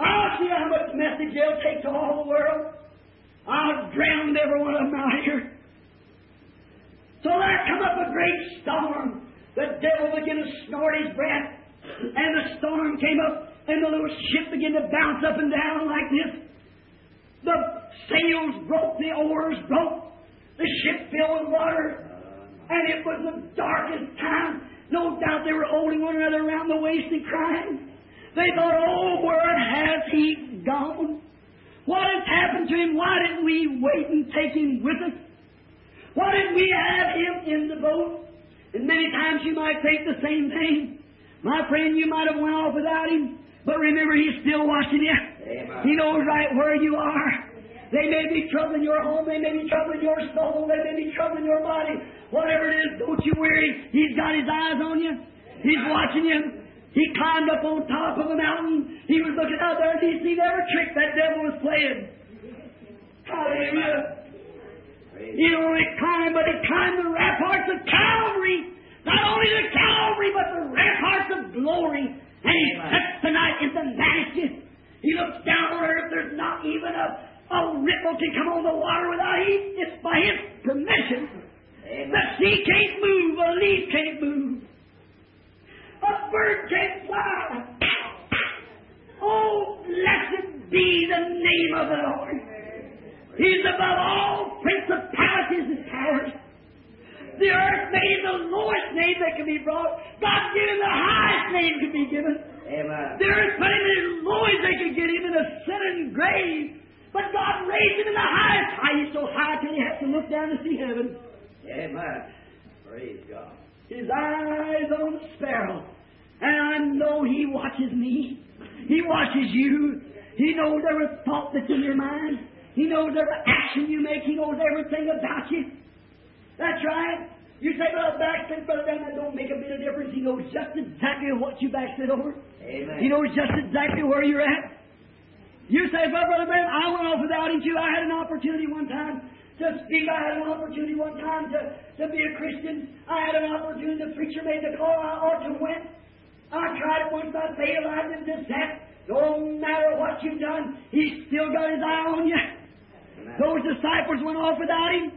I'll see how much message they'll take to all the world. I'll drown every one of them out here. So there come up a great storm. The devil began to snort his breath, and the storm came up, and the little ship began to bounce up and down like this. The sails broke, the oars broke, the ship filled with water, and it was the darkest time. No doubt they were holding one another around the waist and crying. They thought, oh, where has he gone? What has happened to him? Why didn't we wait and take him with us? Why didn't we have him in the boat? And many times you might think the same thing. My friend, you might have went off without him, but remember, he's still watching you. Amen. He knows right where you are. They may be troubling your home. They may be troubling your soul. They may be troubling your body. Whatever it is, don't you worry. He's got his eyes on you. He's watching you. He climbed up on top of a mountain. He was looking out there, and he seen every trick that devil was playing. Hallelujah. He only climbed, but he climbed the ramparts of Calvary. Not only the Calvary, but the ramparts of glory. And he sits tonight in the majesty. He looks down on earth. There's not even a ripple can come on the water without him. It's by his permission. The sea can't move. A leaf can't move. A bird can't fly. Oh, blessed be the name of the Lord. He's above all principalities and powers. The earth made him the lowest name that can be brought. God gave him the highest name can be given. Amen. The earth put him as low as they could get him in a sinning grave. But God raised him in the highest. High, he's so high till you have to look down to see heaven. Amen. Praise God. His eyes on the sparrow. And I know he watches me. He watches you. He knows every thought that's in your mind. He knows every action you make. He knows everything about you. That's right. You say, well, backslid, Brother Dan, that don't make a bit of difference. He knows just exactly what you backslid over. Amen. He knows just exactly where you're at. You say, well, Brother Dan, I went off without him too. I had an opportunity one time to speak. I had an opportunity one time to be a Christian. I had an opportunity. The preacher made the call. I ought to win. I tried it once. I failed. I did this, that. No matter what you've done, He's still got His eye on you. Amen. Those disciples went off without Him.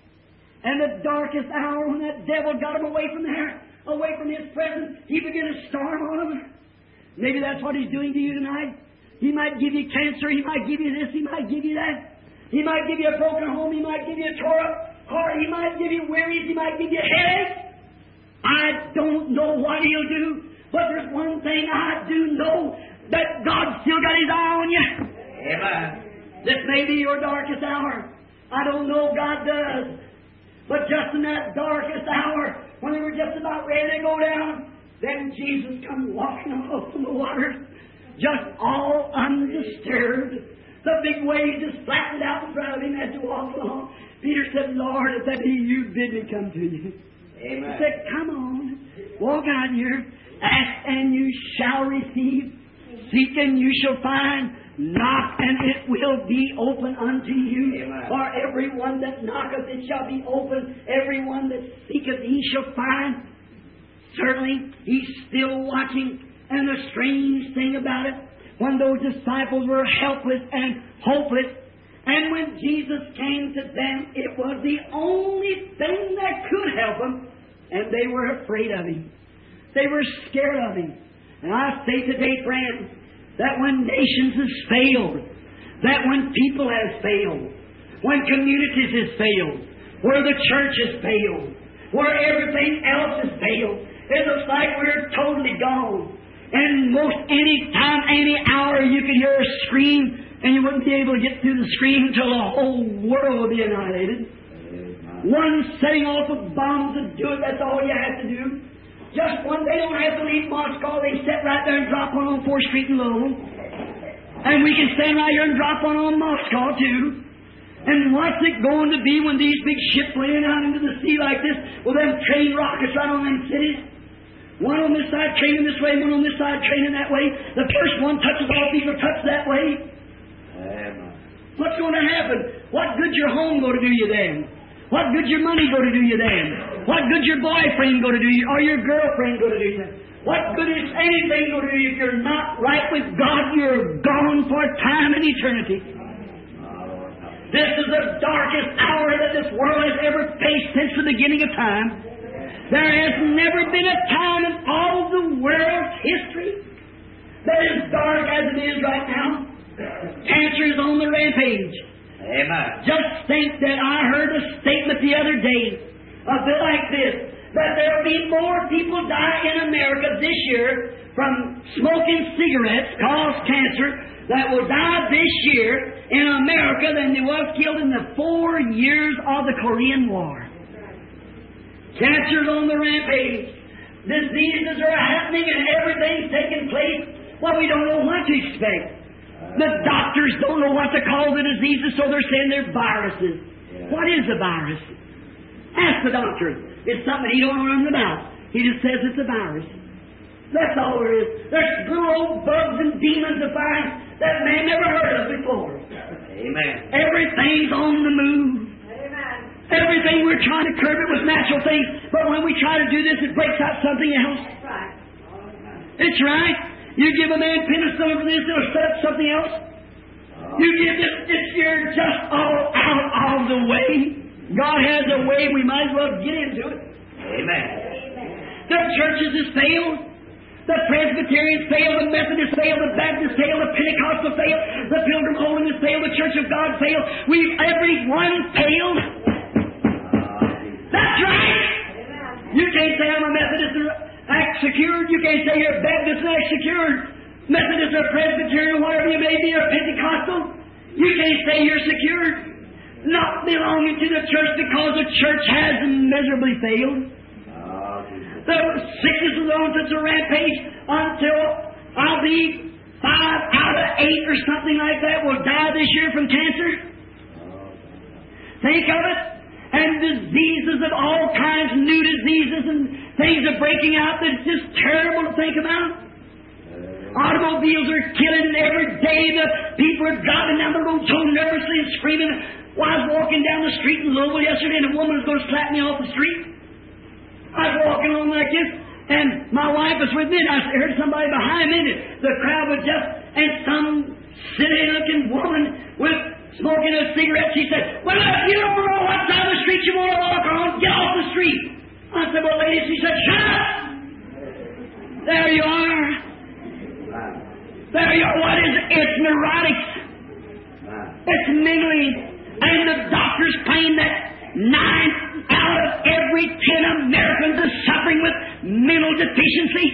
And the darkest hour when that devil got them away from there, away from His presence, he began to storm on them. Maybe that's what He's doing to you tonight. He might give you cancer. He might give you this. He might give you that. He might give you a broken home. He might give you a tore up heart. He might give you worries. He might give you headaches. I don't know what He'll do. But there's one thing I do know, that God's still got His eye on you. Amen. This may be your darkest hour. I don't know, God does. But just in that darkest hour, when they were just about ready to go down, then Jesus come walking off from the water, just all undisturbed. The big waves just flattened out in front of Him as He walked along. Peter said, Lord, if that be You, bid me come to You. Amen. He said, come on, walk out here. Ask and you shall receive. Seek and you shall find. Knock and it will be open unto you. Amen. For everyone that knocketh it shall be open. Everyone that seeketh he shall find. Certainly, He's still watching. And the strange thing about it, when those disciples were helpless and hopeless, and when Jesus came to them, it was the only thing that could help them, and they were afraid of Him. They were scared of Him. And I say today, friends, that when nations have failed, that when people have failed, when communities have failed, where the church has failed, where everything else has failed, it looks like we're totally gone. And most any time, any hour, you could hear a scream, and you wouldn't be able to get through the scream until the whole world would be annihilated. One setting off of bombs to do it, that's all you have to do. Just one, they don't have to leave Moscow. They sit right there and drop one on 4th Street in Lowell. And we can stand right here and drop one on Moscow, too. And what's it going to be when these big ships laying out into the sea like this with them train rockets right on them cities? One on this side training this way, one on this side training that way. The first one touches off, these will touch that way. What's going to happen? What good's your home going to do you then? What good's your money going to do you then? What good's your boyfriend going to do you, or your girlfriend going to do you? What good is anything going to do if you're not right with God? You're gone for time and eternity. This is the darkest hour that this world has ever faced since the beginning of time. There has never been a time in all the world's history that is dark as it is right now. Cancer is on the rampage. Amen. Just think that I heard a statement the other day, a bit like this, that there will be more people die in America this year from smoking cigarettes cause cancer that will die this year in America than there was killed in the 4 years of the Korean War. Cancer's on the rampage. Diseases are happening and everything's taking place. Well, we don't know what to expect. The doctors don't know what to call the diseases, so they're saying they're viruses. What is a virus? Ask the doctor. It's something he don't know nothing about. He just says it's a virus. That's all there is. There's little old bugs and demons of virus that man never heard of before. Amen. Everything's on the move. Amen. Everything we're trying to curb it with natural things, but when we try to do this, it breaks out something else. That's right. It's right. You give a man penicillin for this, it'll set up something else. You give this, you're just all out of the way. God has a way, we might as well get into it. Amen. The churches has failed. The Presbyterians failed, the Methodists failed, the Baptists failed, the Pentecostal failed, the Pilgrim Holiness failed, the Church of God failed. Everyone failed. That's right. You can't say I'm a Methodist and act secured. You can't say you're a Baptist and act secured. Methodist or Presbyterian, whatever you may be, or Pentecostal. You can't say you're secured. Not belonging to the church because the church has miserably failed. The sickness is on such a rampage until I'll be 5 out of 8 or something like that will die this year from cancer. Think of it. And diseases of all kinds, new diseases and things are breaking out that's just terrible to think about. Automobiles are killing every day. The people are driving down the road so nervously and screaming. Well, I was walking down the street in Louisville yesterday and a woman was going to slap me off the street. I was walking along like this, and my wife was with me, and I heard somebody behind me, and the crowd was just, and some silly-looking woman with smoking a cigarette, she said, well, if you don't know what side of the street you want to walk on, get off the street. I said, well, lady, she said, shut up! There you are. There you are. What is it? It's neurotics. It's mingling. And the doctors claim that 9 out of every 10 Americans are suffering with mental deficiency.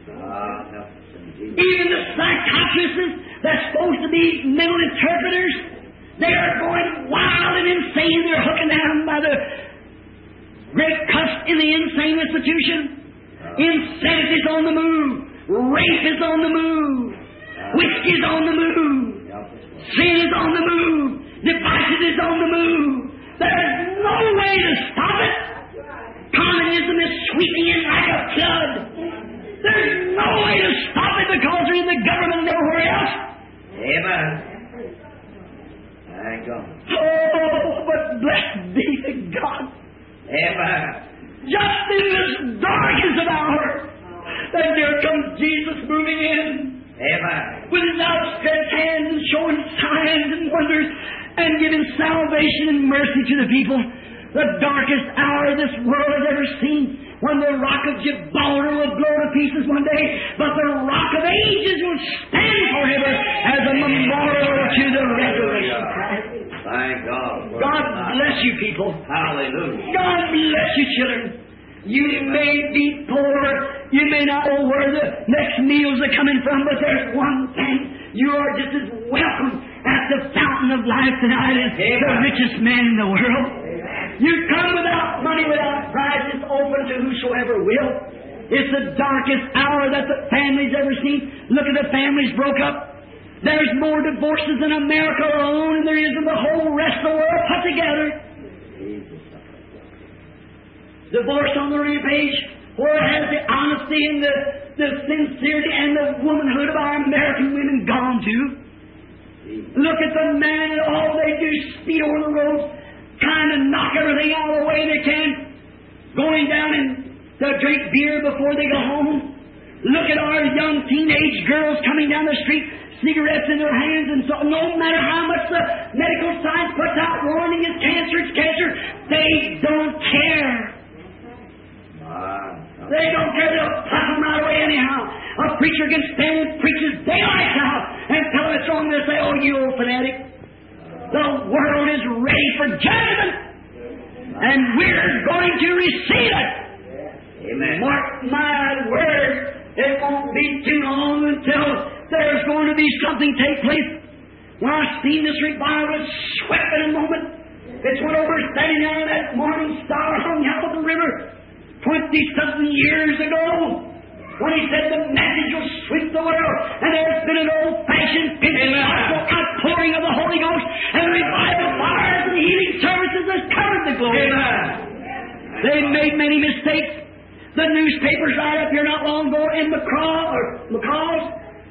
Even the psychiatrists that's supposed to be mental interpreters, they are going wild and insane. They're hooking down by the great cuss in the insane institution. Insanity is on the move. Rape is on the move. Whiskey is on the move. Sin is on the move. Devices is on the move. There's no way to stop it. Communism is sweeping in like a flood. There's no way to stop it because they're in the government and everywhere else. Amen. Thank God. Oh, but blessed be to God. Amen. Just in this darkest of hours, that there comes Jesus moving in. Amen. With His outstretched hands and showing signs and wonders and giving salvation and mercy to the people. The darkest hour this world has ever seen, when the rock of Gibraltar will blow to pieces one day, but the rock of ages will stand forever as a memorial to the resurrection of Christ. Thank God. God bless you, people. Hallelujah. God bless you, children. You may be poor. You may not know where the next meals are coming from, but there's one thing. You are just as welcome at the fountain of life tonight as the richest man in the world. You come without money, without price. It's open to whosoever will. It's the darkest hour that the family's ever seen. Look at the families broke up. There's more divorces in America alone than there is in the whole rest of the world put together. Divorce on the rampage. Where has the honesty and the sincerity and the womanhood of our American women gone to? Look at the man, all they do is speed over the roads, trying to knock everything out of the way they can, going down and to drink beer before they go home. Look at our young teenage girls coming down the street, cigarettes in their hands, and so no matter how much the medical science puts out warning it's cancer, they don't care. They don't care. They'll puff them right away anyhow. A preacher can stand preaches daylight out and tell them it's wrong. They'll say, "Oh, you old fanatic." The world is ready for judgment, and we're going to receive it. Amen. Mark my word, it won't be too long until there's going to be something take place. When I seen this revival, it swept in a moment. It's went over standing down in that morning star hung out of the river 20-something years ago, when he said the message will sweep the world, and there's been an old-fashioned Pentecostal outpouring of the Holy Ghost, and revival fires and healing services has covered the globe. They've made many mistakes. The newspapers right up here not long ago in McCall's,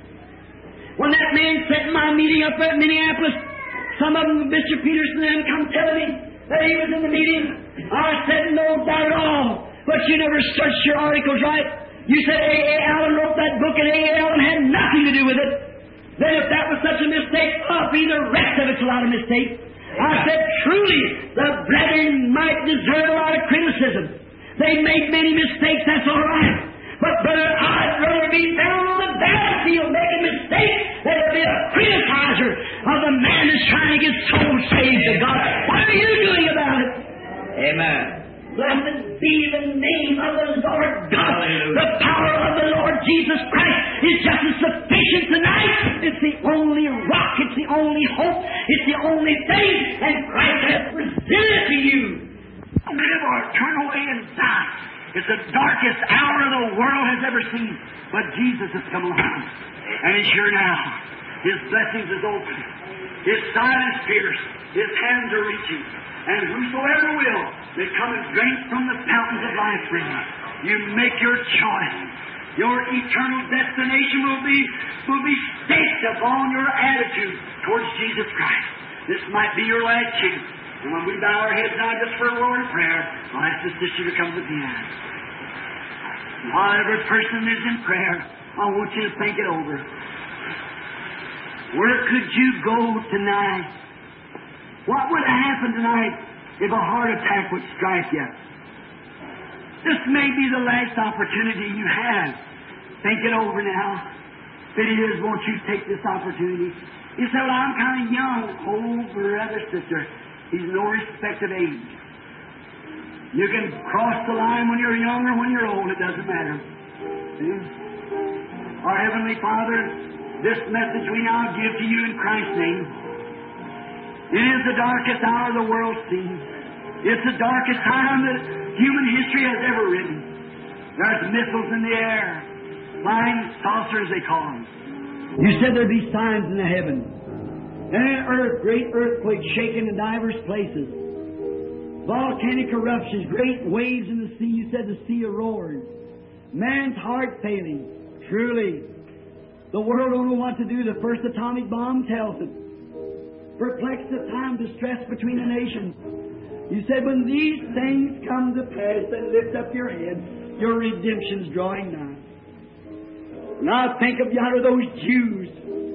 when that man sat in my meeting up at Minneapolis, some of them, Bishop Peterson, and them come telling me that he was in the meeting. I said, no doubt at all. But you never searched your articles right. You said A.A. Allen wrote that book and A.A. Allen had nothing to do with it. Then if that was such a mistake, the rest of it's a lot of mistakes. I said, truly, the brethren might deserve a lot of criticism. They made many mistakes, that's all right. But brother, I'd rather be down on the battlefield making mistakes than to be a criticizer of the man that's trying to get souls saved to God. What are you doing about it? Amen. Blessed be the name of the Lord God. Hallelujah. The power of the Lord Jesus Christ is just as sufficient tonight. It's the only rock. It's the only hope. It's the only thing. And Christ has presented to you. Live or turn away and die. It's the darkest hour the world has ever seen. But Jesus has come along. And He's here now. His blessings is open. His side is pierced. His hands are reaching. And whosoever will, they come and drink from the fountains of life for you. You make your choice. Your eternal destination will be staked upon your attitude towards Jesus Christ. This might be your last chance. And when we bow our heads now just for a word of prayer, I'll ask the sister to come to the end. While every person is in prayer, I want you to think it over. Where could you go tonight? What would have happened tonight if a heart attack would strike you? This may be the last opportunity you have. Think it over now. If it is, won't you take this opportunity? You say, well, I'm kind of young. Oh, brother, sister, He's no respect of age. You can cross the line when you're young or when you're old. It doesn't matter. See? Our Heavenly Father, this message we now give to you in Christ's name. It is the darkest hour the world's seen. It's the darkest time that human history has ever written. There's missiles in the air, flying saucers they call them. You said there'd be signs in the heavens. And an earth, great earthquakes shaking in divers places. Volcanic eruptions, great waves in the sea. You said the sea roars. Man's heart failing. Truly, the world don't know what to do. The first atomic bomb tells it. Perplexed at time, distress between the nations. You said, when these things come to pass, then lift up your head. Your redemption's drawing nigh. Now think of yonder those Jews.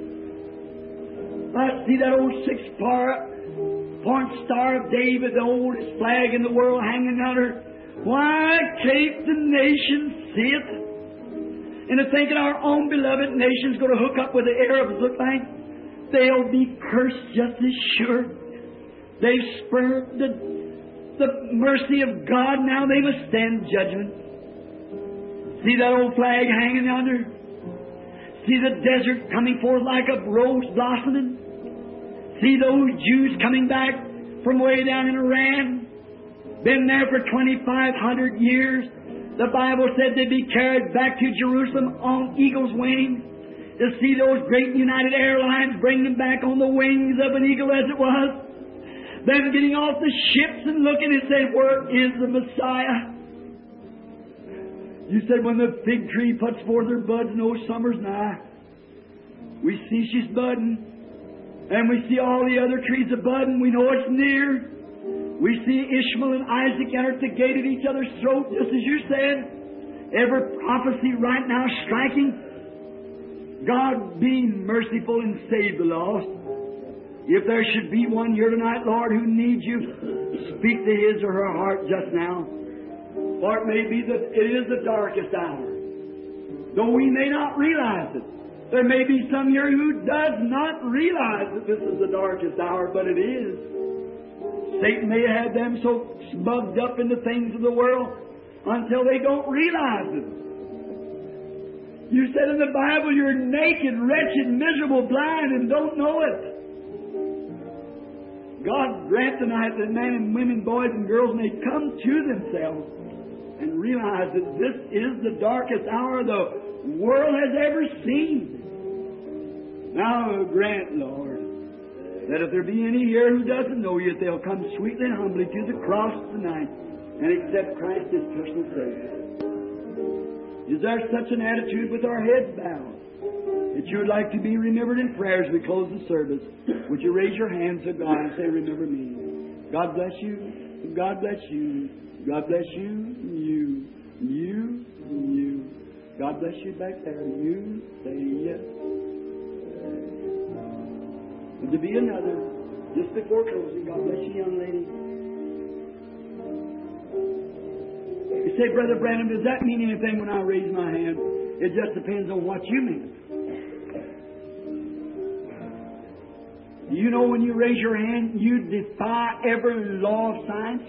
I see that old six-point star of David, the oldest flag in the world, hanging yonder. Why can't the nation see it? And to think that our own beloved nation's going to hook up with the Arabs, look like. They'll be cursed just as sure. They've spurned the mercy of God. Now they must stand judgment. See that old flag hanging yonder? See the desert coming forth like a rose blossoming? See those Jews coming back from way down in Iran? Been there for 2,500 years. The Bible said they'd be carried back to Jerusalem on eagle's wings. To see those great United Airlines bring them back on the wings of an eagle as it was. Them getting off the ships and looking and saying, where is the Messiah? You said when the fig tree puts forth her buds, no summer's nigh. We see she's budding. And we see all the other trees are budding. We know it's near. We see Ishmael and Isaac enter at the gate at each other's throat, just as you said. every prophecy right now striking. God, be merciful and save the lost. If there should be one here tonight, Lord, who needs you, speak to his or her heart just now. For it may be that it is the darkest hour, though we may not realize it. There may be some here who does not realize that this is the darkest hour, but it is. Satan may have them so smugged up in the things of the world until they don't realize it. You said in the Bible you're naked, wretched, miserable, blind, and don't know it. God grant tonight that men and women, boys and girls may come to themselves and realize that this is the darkest hour the world has ever seen. Now grant, Lord, that if there be any here who doesn't know you, they'll come sweetly and humbly to the cross tonight and accept Christ as personal Savior. Is there such an attitude with our heads bowed that you would like to be remembered in prayer as we close the service? Would you raise your hands to God and say, remember me? God bless you. God bless you. God bless you. You. God bless you back there. You say yes. Would there be another? Just before closing, God bless you, young lady. You say, Brother Branham, does that mean anything when I raise my hand? It just depends on what you mean. Do you know when you raise your hand, you defy every law of science?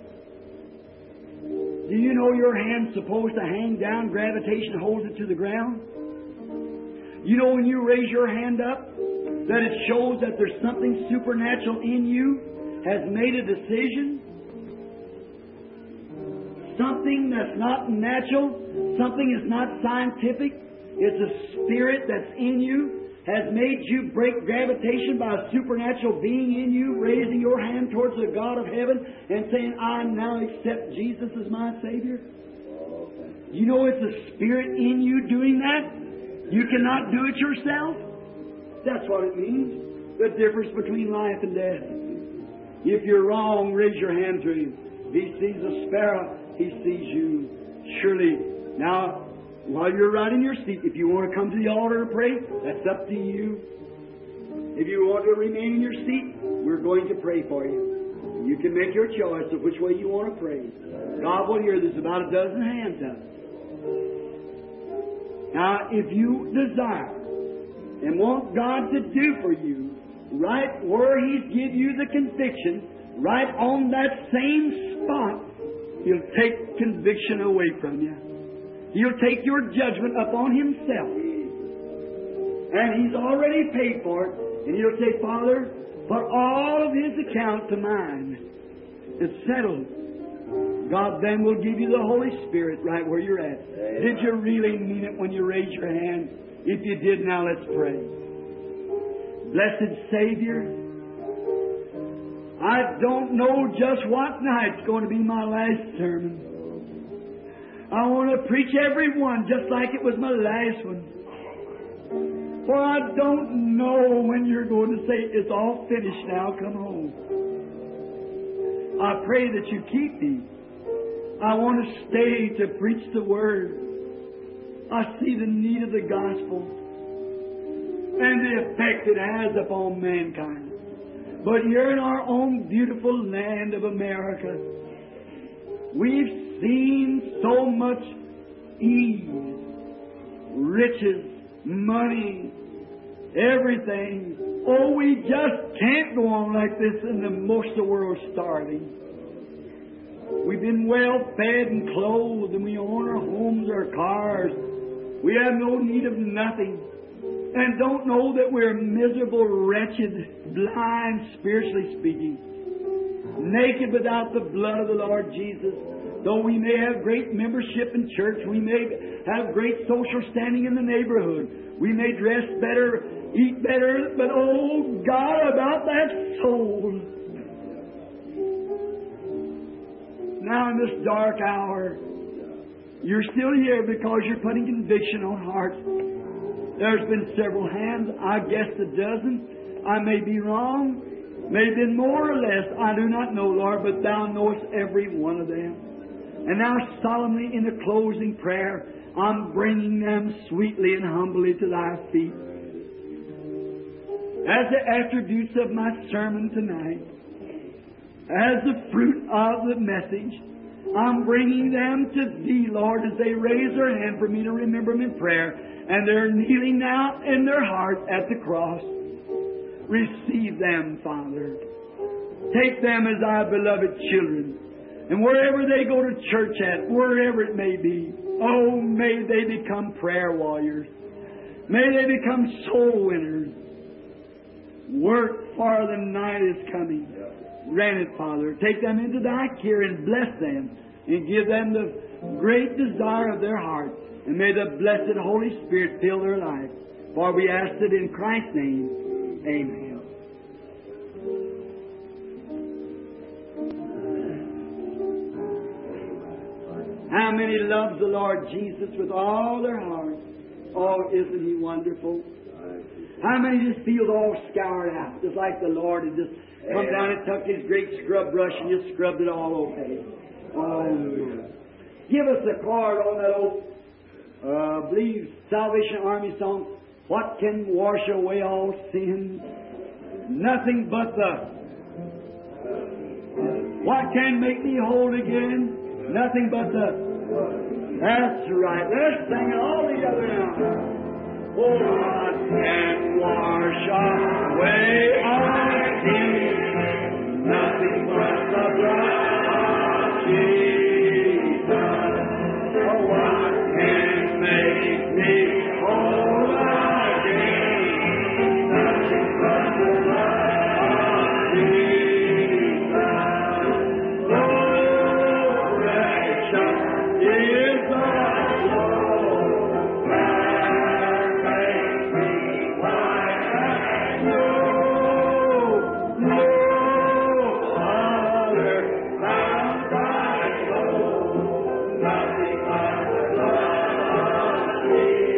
Do you know your hand's supposed to hang down, gravitation holds it to the ground? You know when you raise your hand up, that it shows that there's something supernatural in you, has made a decision? Something that's not natural, something is not scientific, it's a spirit that's in you, has made you break gravitation by a supernatural being in you, raising your hand towards the God of heaven and saying, I now accept Jesus as my Savior. You know it's a spirit in you doing that? You cannot do it yourself. That's what it means. The difference between life and death. If you're wrong, raise your hand to Him. He sees a sparrow, He sees you. Surely, now, while you're right in your seat, if you want to come to the altar to pray, that's up to you. If you want to remain in your seat, we're going to pray for you. You can make your choice of which way you want to pray. God will hear. There's about a dozen hands up. Now, if you desire and want God to do for you, right where He's give you the conviction, right on that same spot, He'll take conviction away from you. He'll take your judgment upon Himself. And He's already paid for it. And He'll say, Father, put all of His account to mine. It's settled. God then will give you the Holy Spirit right where you're at. Did you really mean it when you raised your hand? If you did, now let's pray. Blessed Savior, I don't know just what night's going to be my last sermon. I want to preach every one just like it was my last one. For I don't know when you're going to say, it's all finished now, come home. I pray that you keep me. I want to stay to preach the Word. I see the need of the gospel and the effect it has upon mankind. But here in our own beautiful land of America, we've seen so much ease, riches, money, everything. Oh, we just can't go on like this, and most of the world's starving. We've been well fed and clothed, and we own our homes, our cars. We have no need of nothing, and don't know that we're miserable, wretched, blind, spiritually speaking, naked without the blood of the Lord Jesus. Though we may have great membership in church, we may have great social standing in the neighborhood, we may dress better, eat better, but oh God, about that soul. Now in this dark hour, you're still here because you're putting conviction on hearts. There's been several hands, I guess a dozen. I may be wrong, may have been more or less. I do not know, Lord, but Thou knowest every one of them. And now solemnly in the closing prayer, I'm bringing them sweetly and humbly to Thy feet. As the attributes of my sermon tonight, as the fruit of the message, I'm bringing them to Thee, Lord, as they raise their hand for me to remember them in prayer, and they're kneeling now in their heart at the cross. Receive them, Father. Take them as Thy beloved children. And wherever they go to church at, wherever it may be, oh, may they become prayer warriors. May they become soul winners. Work, for the night is coming. Grant it, Father. Take them into Thy care and bless them and give them the great desire of their heart. And may the blessed Holy Spirit fill their life. For we ask it in Christ's name. Amen. How many loves the Lord Jesus with all their heart? Oh, isn't He wonderful? How many just feel all scoured out, just like the Lord had just come down and took His great scrub brush and just scrubbed it all okay? Oh, give us the chord on that old, believe Salvation Army song. What can wash away all sin? Nothing but the. What can make me whole again? Nothing but the. That's right. Let's sing it all together now. Oh, what can wash away all sin? Nothing but the blood of Jesus. Oh, what can make me whole again? Nothing but the blood of Jesus. Oh, precious is the blood that makes me white as snow. No other found I know. Nothing but the blood of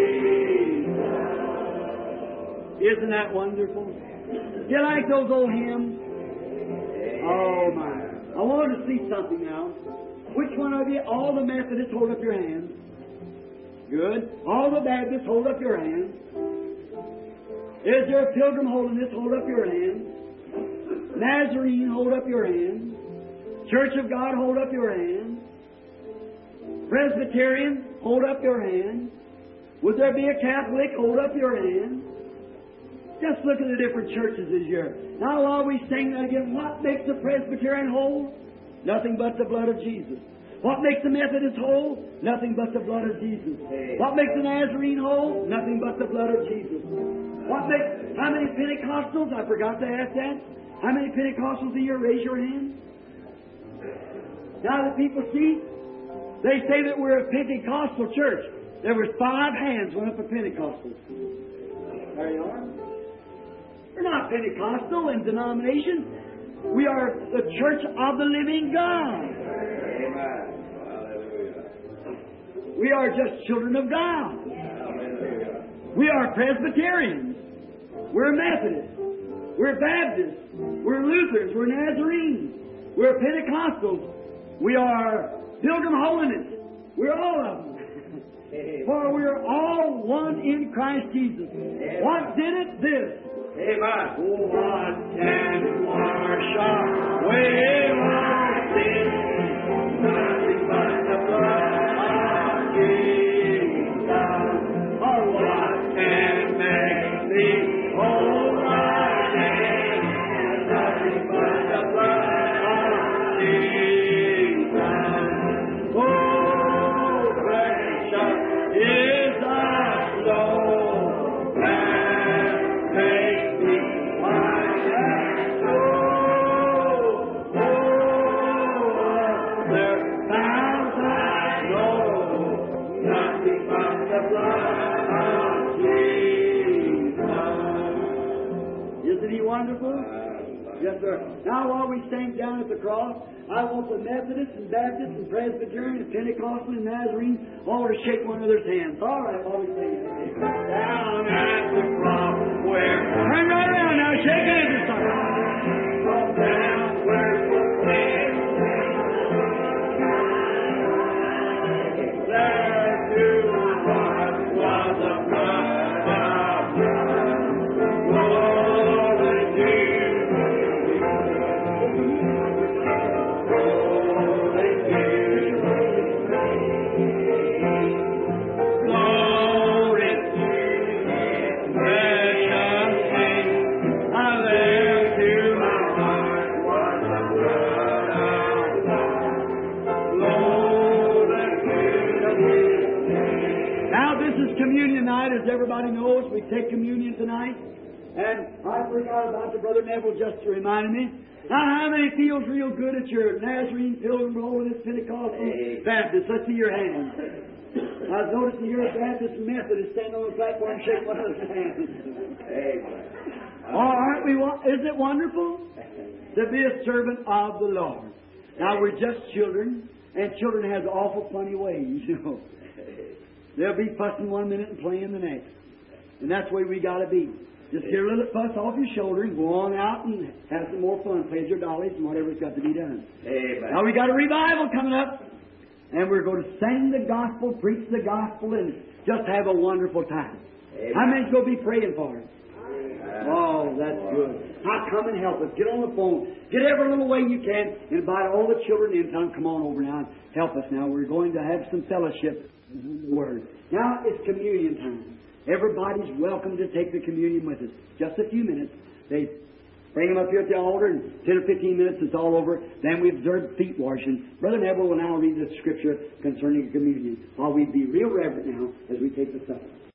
Jesus. Isn't that wonderful? You like those old hymns? Oh my! I want to see something now. Which one of you, all the Methodists, hold up your hands? Good. All the Baptists, hold up your hands. Is there a Pilgrim Holiness? Hold up your hands. Nazarene, hold up your hands. Church of God, hold up your hands. Presbyterian, hold up your hands. Would there be a Catholic? Hold up your hands. Just look at the different churches this year. Now while we sing that again, what makes the Presbyterian whole? Nothing but the blood of Jesus. What makes the Methodist whole? Nothing but the blood of Jesus. What makes the Nazarene whole? Nothing but the blood of Jesus. How many Pentecostals? I forgot to ask that. How many Pentecostals a year? Raise your hand. Now the people see, they say that we're a Pentecostal church. There was 5 hands went up for Pentecostals. There you are. We're not Pentecostal in denomination. We are the church of the living God. Amen. Hallelujah. We are just children of God. Hallelujah. We are Presbyterians. We're Methodists. We're Baptists. We're Lutherans. We're Nazarenes. We're Pentecostals. We are Pilgrim Holiness. We're all of them. For we are all one in Christ Jesus. What did it? This. Amen. What can wash away my sin? Nothing but the blood of Jesus. Oh, what can make me whole again? Nothing but the blood of Jesus. Oh, precious is the blood that makes me white as snow. Oh, there found I know nothing but the blood of Jesus. Isn't He wonderful? Yes, sir. Now, while we stand down at the cross, I want the Methodists and Baptists and Presbyterian and Pentecostal and Nazarene all to shake one another's hands. All right, while we stand down at the cross where... Turn right around now, shake hands or something. Down where communion night, as everybody knows. We take communion tonight. And I forgot about the Brother Neville just to remind me. Now, how many feels real good at your Nazarene, Pilgrim, Holiness, Pentecostal, Baptist? Let's see your hands. I've noticed you're a Baptist Methodist stand on the platform and shake one of those hands. Oh, aren't we? Isn't it wonderful to be a servant of the Lord? Now, we're just children, and children has awful funny ways, you know. They'll be fussing one minute and playing the next. And that's the way we got to be. Just get a little fuss off your shoulder and go on out and have some more fun. Play with your dollies and whatever's got to be done. Amen. Now we got a revival coming up. And we're going to sing the gospel, preach the gospel, and just have a wonderful time. Amen. How many's going to be praying for us? Oh, that's good. Now come and help us. Get on the phone. Get every little way you can. Invite all the children in town. Come on over now and help us now. We're going to have some fellowship in the Word. Now it's communion time. Everybody's welcome to take the communion with us. Just a few minutes. They bring them up here at the altar, and 10 or 15 minutes, it's all over. Then we observe feet washing. Brother Neville will now read the scripture concerning communion. While we be real reverent now as we take the supper.